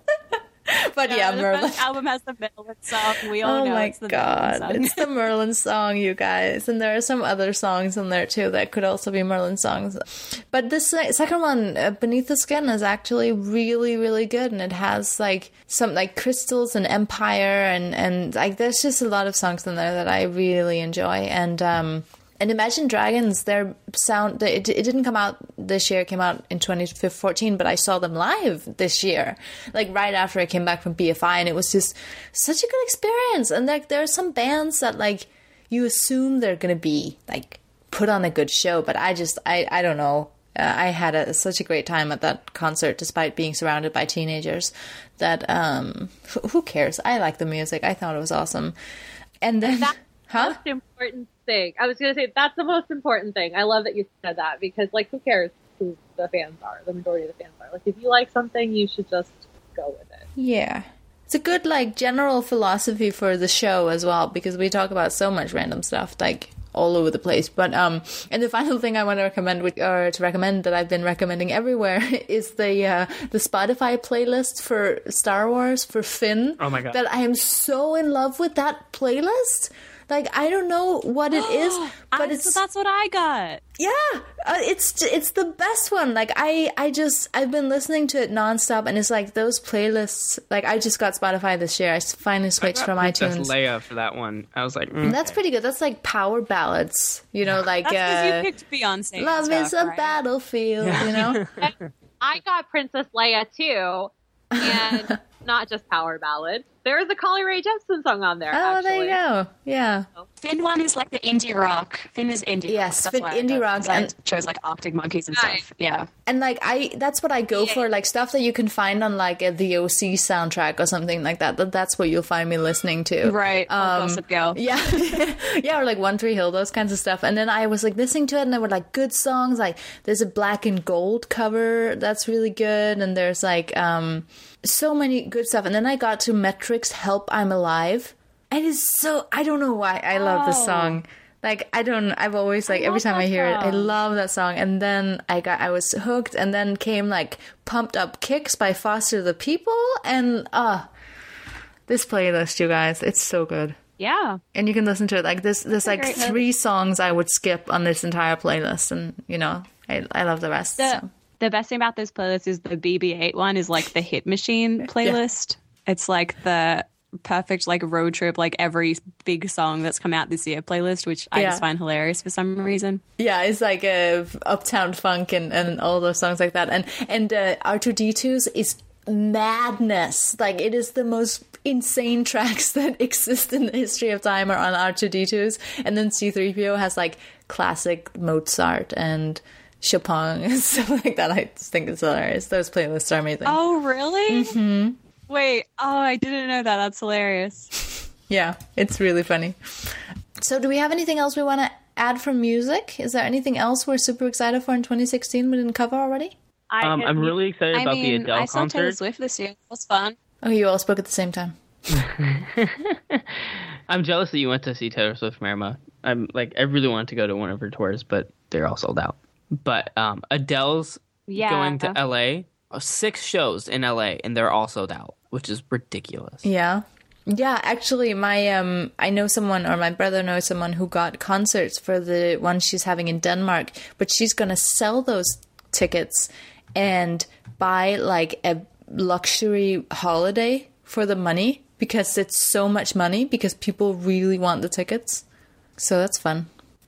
But yeah, yeah the Merlin. first album has the Merlin song. We all oh know my it's the god, Merlin song. it's the Merlin song, you guys. And there are some other songs in there too that could also be Merlin songs. But this uh, second one, uh, Beneath the Skin, is actually really, really good, and it has like some like Crystals and Empire, and and like there's just a lot of songs in there that I really enjoy. And um. And Imagine Dragons, their sound, it, it didn't come out this year, it came out in twenty fourteen, but I saw them live this year, like right after I came back from B F I, and it was just such a good experience. And like there are some bands that like you assume they're going to be like put on a good show, but I just, I, I don't know. Uh, I had a, such a great time at that concert, despite being surrounded by teenagers, that um, who, who cares? I like the music. I thought it was awesome. And then... That's huh? the most important thing. I was going to say, that's the most important thing. I love that you said that, because, like, who cares who the fans are? The majority of the fans are. Like, if you like something, you should just go with it. Yeah. It's a good, like, general philosophy for the show as well, because we talk about so much random stuff, like, all over the place. But, um, and the final thing I want to recommend, or to recommend that I've been recommending everywhere, is the, uh, the Spotify playlist for Star Wars, for Finn. Oh my god. That I am so in love with that playlist. Like, I don't know what it is, but I, it's... So that's what I got. Yeah, uh, it's it's the best one. Like, I, I just, I've been listening to it nonstop, and it's like those playlists, like, I just got Spotify this year. I finally switched from Princess iTunes. Leia for that one. I was like, mm, And that's pretty good. That's like power ballads, you know, like... That's because uh, you picked Beyonce. and Love stuff, is a right? battlefield, you know? I got Princess Leia, too, and not just power ballad. There is a Carly Rae Jepsen song on there, Oh, actually. there you go. Yeah. Finn one is like the indie rock. Finn is indie Yes, rock. Finn- why I indie got- rock, I and- chose like Arctic Monkeys and Right. stuff. Yeah. And like I, that's what I go Yeah. for, like stuff that you can find on like a, the O C soundtrack or something like that. That that's what you'll find me listening to. Right. or Um, Gossip Girl. Yeah, yeah, or like One Tree Hill, those kinds of stuff. And then I was like listening to it, and there were like good songs. Like there's a Black and Gold cover that's really good, and there's like um so many good stuff. And then I got to Metric's "Help I'm Alive," and it's so, I don't know why I love this Oh. song. Like, I don't, I've always, like, every love time I that hear it, I song. love that song. And then I got, I was hooked, and then came, like, Pumped Up Kicks by Foster the People, and, uh, this playlist, you guys, it's so good. Yeah. And you can listen to it, like, there's, there's like, great three songs I would skip on this entire playlist, and, you know, I, I love the rest, The, so. the best thing about this playlist is the B B eight one is like the Hit Machine playlist. It's like the perfect like road trip, like every big song that's come out this year playlist, which I Yeah. just find hilarious for some reason. Yeah, it's like uh, Uptown Funk and, and all those songs like that. And and uh, R two D two's is madness. Like, it is the most insane tracks that exist in the history of time are on R two D two's. And then C three P O has like classic Mozart and Chopin and stuff like that. I just think it's hilarious. Those playlists are amazing. Oh, really? Mm-hmm. Wait. Oh, I didn't know that. That's hilarious. Yeah, it's really funny. So do we have anything else we want to add from music? Is there anything else we're super excited for in twenty sixteen we didn't cover already? I Um, can- I'm really excited I about mean, the Adele I saw Taylor concert. Swift this year. It was fun. Oh, you all spoke at the same time. I'm jealous that you went to see Taylor Swift, Marima. I'm like, I really wanted to go to one of her tours, but they're all sold out. But um, Adele's Yeah. going to L A six shows in L A and they're all sold out, which is ridiculous. Yeah. Yeah, actually, my um, I know someone, or my brother knows someone who got concerts for the one she's having in Denmark, but she's going to sell those tickets and buy like a luxury holiday for the money because it's so much money because people really want the tickets. So that's fun.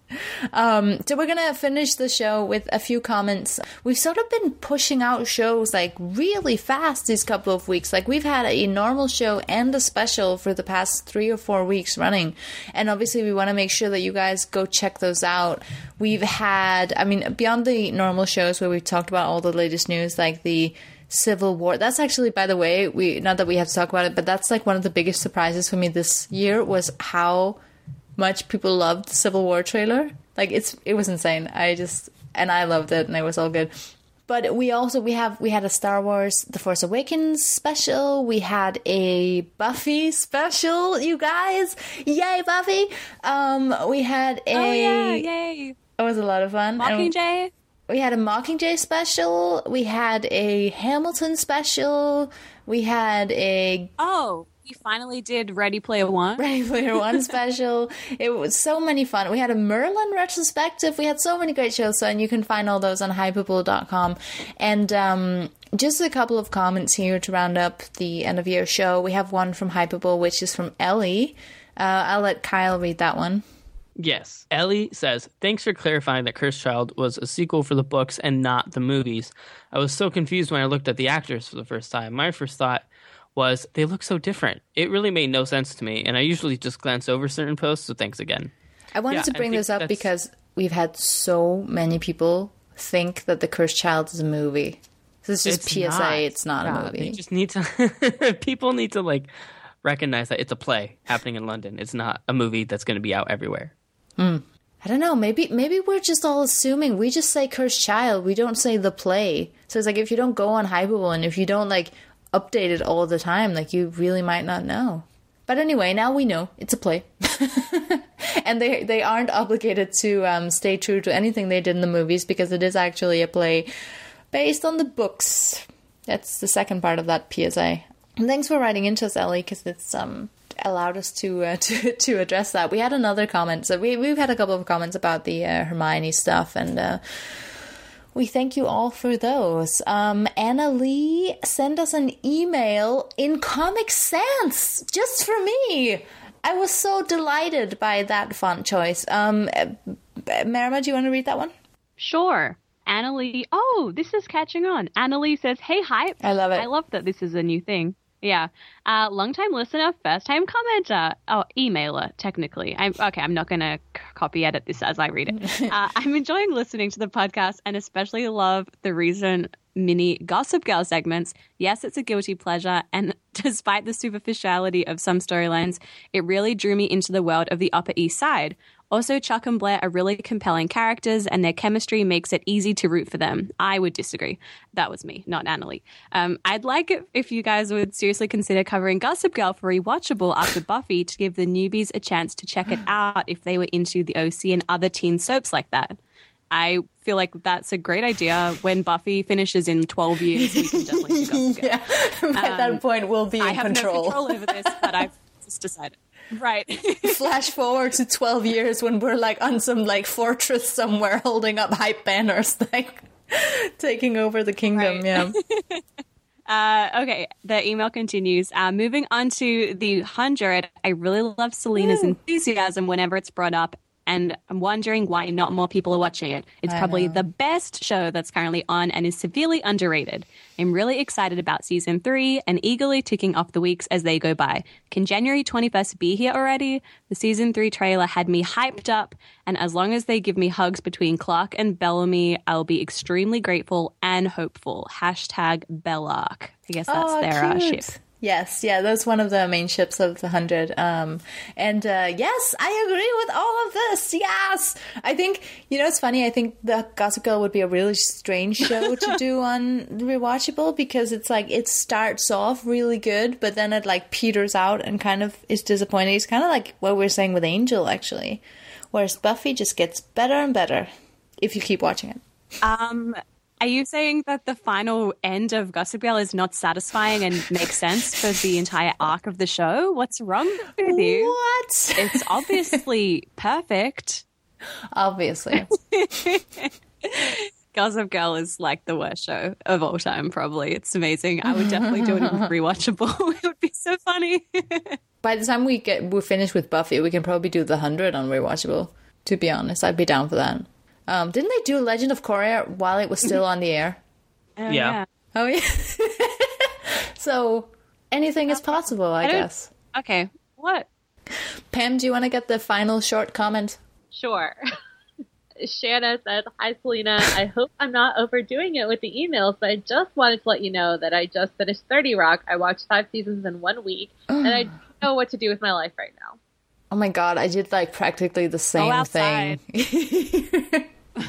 Um, so we're gonna finish the show with a few comments. We've sort of been pushing out shows like really fast these couple of weeks. Like we've had a normal show and a special for the past three or four weeks running. And obviously we want to make sure that you guys go check those out. We've had, I mean, beyond the normal shows where we've talked about all the latest news, like the Civil War. That's actually, by the way, we not that we have to talk about it, but that's like one of the biggest surprises for me this year was how much people loved the Civil War trailer. Like it's it was insane. I just and I loved it and it was all good. But we also we have we had a Star Wars The Force Awakens special. We had a Buffy special, you guys. Yay, Buffy. Um we had a Oh yeah, yay. It was a lot of fun. Mockingjay. We had a Mockingjay special. We had a Hamilton special. We had a Oh, we finally did Ready Player One. Ready Player One special. It was so many fun. We had a Merlin retrospective. We had so many great shows, so, and you can find all those on hypable dot com. And um, just a couple of comments here to round up the end of year show. We have one from Hypable, which is from Ellie. Uh, I'll let Kyle read that one. Yes. Ellie says, thanks for clarifying that Cursed Child was a sequel for the books and not the movies. I was so confused when I looked at the actors for the first time. My first thought was they look so different. It really made no sense to me, and I usually just glance over certain posts, so thanks again. I wanted Yeah, to bring I think this up that's- because we've had so many people think that The Cursed Child is a movie. So this is It's P S A, not. it's not Yeah, a movie. They just need to... People need to, like, recognize that it's a play happening in London. It's not a movie that's going to be out everywhere. I don't know, maybe maybe we're just all assuming. We just say Cursed Child, we don't say the play. So it's like if you don't go on Hypable and if you don't, like, update it all the time, like you really might not know. But anyway, now we know it's a play. And they they aren't obligated to um, stay true to anything they did in the movies because it is actually a play based on the books. That's the second part of that P S A. And thanks for writing into us, Ellie, because it's um allowed us to uh, to to address that. We had another comment, so we we've had a couple of comments about the uh, Hermione stuff, and uh, we thank you all for those. Um, Anna Lee sent us an email in Comic Sans just for me. I was so delighted by that font choice. Um, Marima, do you want to read that one? Sure. Annalie. Oh, this is catching on. Annalie says, hey, Hype. I love it. I love that this is a new thing. Yeah. Uh, long-time listener, first-time commenter. Oh, emailer, technically. I'm Okay, I'm not going to c- copy edit this as I read it. uh, I'm enjoying listening to the podcast and especially love the recent mini Gossip Girl segments. Yes, it's a guilty pleasure, and despite the superficiality of some storylines, it really drew me into the world of the Upper East Side. Also, Chuck and Blair are really compelling characters, and their chemistry makes it easy to root for them. I would disagree. That was me, not Annalie. Um, I'd like it if you guys would seriously consider covering Gossip Girl for rewatchable after Buffy to give the newbies a chance to check it out if they were into the O C and other teen soaps like that. I feel like that's a great idea. When Buffy finishes in twelve years, we can definitely do Gossip Girl. Yeah, by that point, we'll be in I have control. no control over this, but I've just decided. Right. Flash forward to twelve years when we're like on some like fortress somewhere holding up hype banners, like taking over the kingdom. Right. Yeah. Uh, okay, the email continues. Uh, moving on to the hundred, I really love Selena's Woo. enthusiasm whenever it's brought up, and I'm wondering why not more people are watching it. It's I probably know. the best show that's currently on and is severely underrated. I'm really excited about season three and eagerly ticking off the weeks as they go by. Can January twenty-first be here already? The season three trailer had me hyped up, and as long as they give me hugs between Clark and Bellamy, I'll be extremely grateful and hopeful. Hashtag Bellark. I guess that's Oh, their uh, cute. ship. Yes, yeah, that's one of the main ships of the hundred. Um, and uh, yes, I agree with all of this. Yes, I think you know it's funny. I think the Gossip Girl would be a really strange show to do on rewatchable because it's like it starts off really good, but then it like peters out and kind of is disappointing. It's kind of like what we we're saying with Angel, actually, whereas Buffy just gets better and better if you keep watching it. Um, Are you saying that the final end of Gossip Girl is not satisfying and makes sense for the entire arc of the show? What's wrong with you? What? It's obviously perfect. Obviously. Gossip Girl is like the worst show of all time, probably. It's amazing. I would definitely do it in rewatchable. It would be so funny. By the time we get we're finished with Buffy, we can probably do the hundred on rewatchable. To be honest, I'd be down for that. Um, didn't they do Legend of Korra while it was still on the air? Oh, Yeah. Oh yeah. So anything is possible, I, I don't- guess. Okay. What? Pam, do you want to get the final short comment? Sure. Shanna says, "Hi, Selena. I hope I'm not overdoing it with the emails, but I just wanted to let you know that I just finished thirty Rock. I watched five seasons in one week, and I don't know what to do with my life right now." Oh my god, I did like practically the same outside. thing.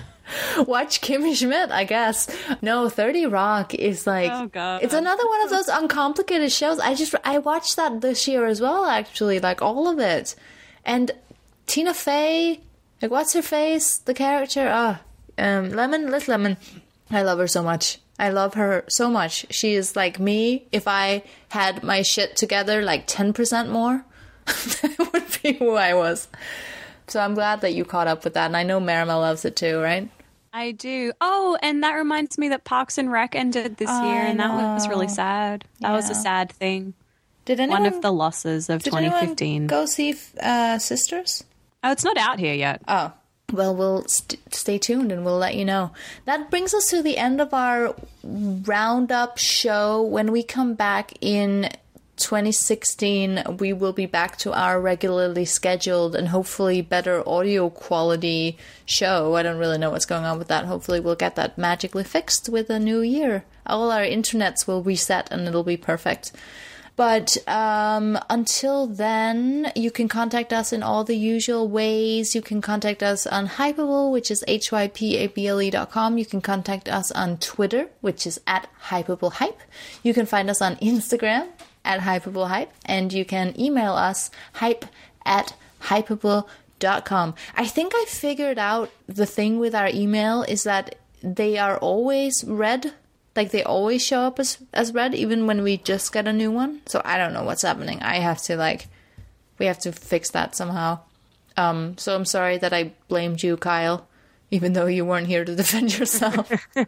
Watch Kimmy Schmidt, I guess. No, thirty Rock is like, Oh, God. it's another one of those uncomplicated shows. I just, I watched that this year as well, actually, like all of it. And Tina Fey, like what's her face? The character, ah, um, Lemon, Liz Lemon. I love her so much. I love her so much. She is like me if I had my shit together like ten percent more. That would be who I was. So I'm glad that you caught up with that. And I know Marima loves it too, right? I do. Oh, and that reminds me that Parks and Rec ended this I year, and that was really know. sad. That was a Yeah. sad thing. Did anyone, One of the losses of did twenty fifteen. anyone go see uh, Sisters? Oh, it's not out here yet. Oh, well, we'll st- stay tuned and we'll let you know. That brings us to the end of our roundup show. When we come back in twenty sixteen, we will be back to our regularly scheduled and hopefully better audio quality show. I don't really know what's going on with that. Hopefully we'll get that magically fixed with a new year. All our internets will reset and it'll be perfect. But um, until then, you can contact us in all the usual ways. You can contact us on Hypable, which is H Y P A B L E dot com. You can contact us on Twitter, which is at HypableHype. You can find us on Instagram at HypableHype. And you can email us hype at hypable dot com. I think I figured out the thing with our email is that they are always read. Like, they always show up as, as read, even when we just get a new one. So I don't know what's happening. I have to, like, we have to fix that somehow. Um, so I'm sorry that I blamed you, Kyle, even though you weren't here to defend yourself.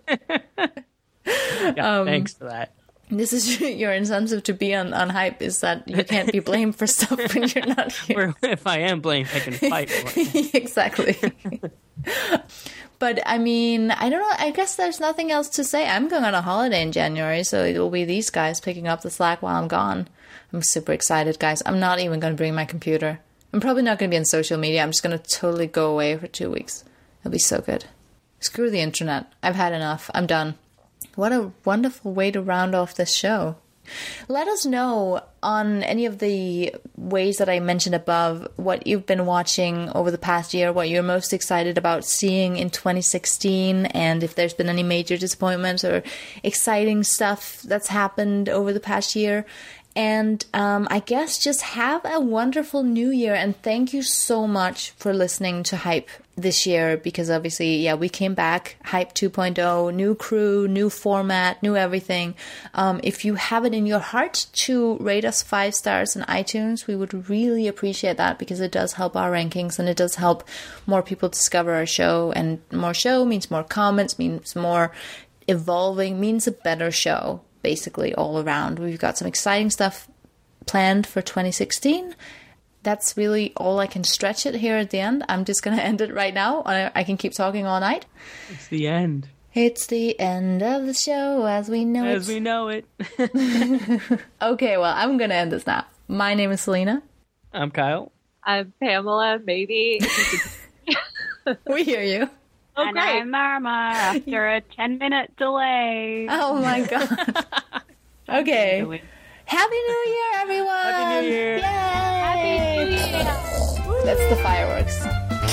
Yeah, um, thanks for that. This is your incentive to be on, on Hype, is that you can't be blamed for stuff when you're not here. Or if I am blamed, I can fight for it. Exactly. But, I mean, I don't know. I guess there's nothing else to say. I'm going on a holiday in January, so it will be these guys picking up the slack while I'm gone. I'm super excited, guys. I'm not even going to bring my computer. I'm probably not going to be on social media. I'm just going to totally go away for two weeks. It'll be so good. Screw the internet. I've had enough. I'm done. What a wonderful way to round off this show. Let us know on any of the ways that I mentioned above what you've been watching over the past year, what you're most excited about seeing in twenty sixteen, and if there's been any major disappointments or exciting stuff that's happened over the past year. And um, I guess just have a wonderful new year, and thank you so much for listening to Hype this year, because obviously, yeah, we came back, Hype two point oh, new crew, new format, new everything. Um, if you have it in your heart to rate us five stars on iTunes, we would really appreciate that, because it does help our rankings and it does help more people discover our show, and more show means more comments, means more evolving, means a better show. Basically all around. We've got some exciting stuff planned for twenty sixteen. That's really all I can stretch it here at the end. I'm just going to end it right now. I, I can keep talking all night. It's the end. It's the end of the show as we know it. As we know it. Okay, well, I'm going to end this now. My name is Selena. I'm Kyle. I'm Pamela, maybe. We hear you. Oh, and great. I'm Marma after a ten minute delay. Oh my god. Okay. Happy New Year, everyone! Happy New Year! Yay! Happy New Year! That's the fireworks.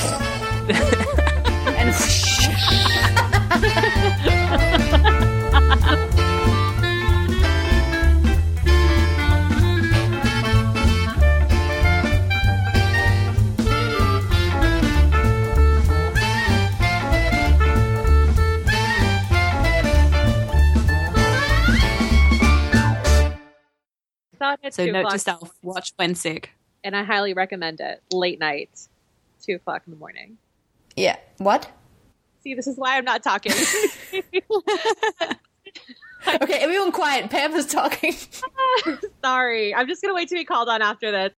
And on at So two note o'clock, to self: watch when sick. and I highly recommend it. Late night, two o'clock in the morning. Yeah. What? See, this is why I'm not talking. Okay, everyone quiet. Pam is talking. Sorry, I'm just gonna wait to be called on after this.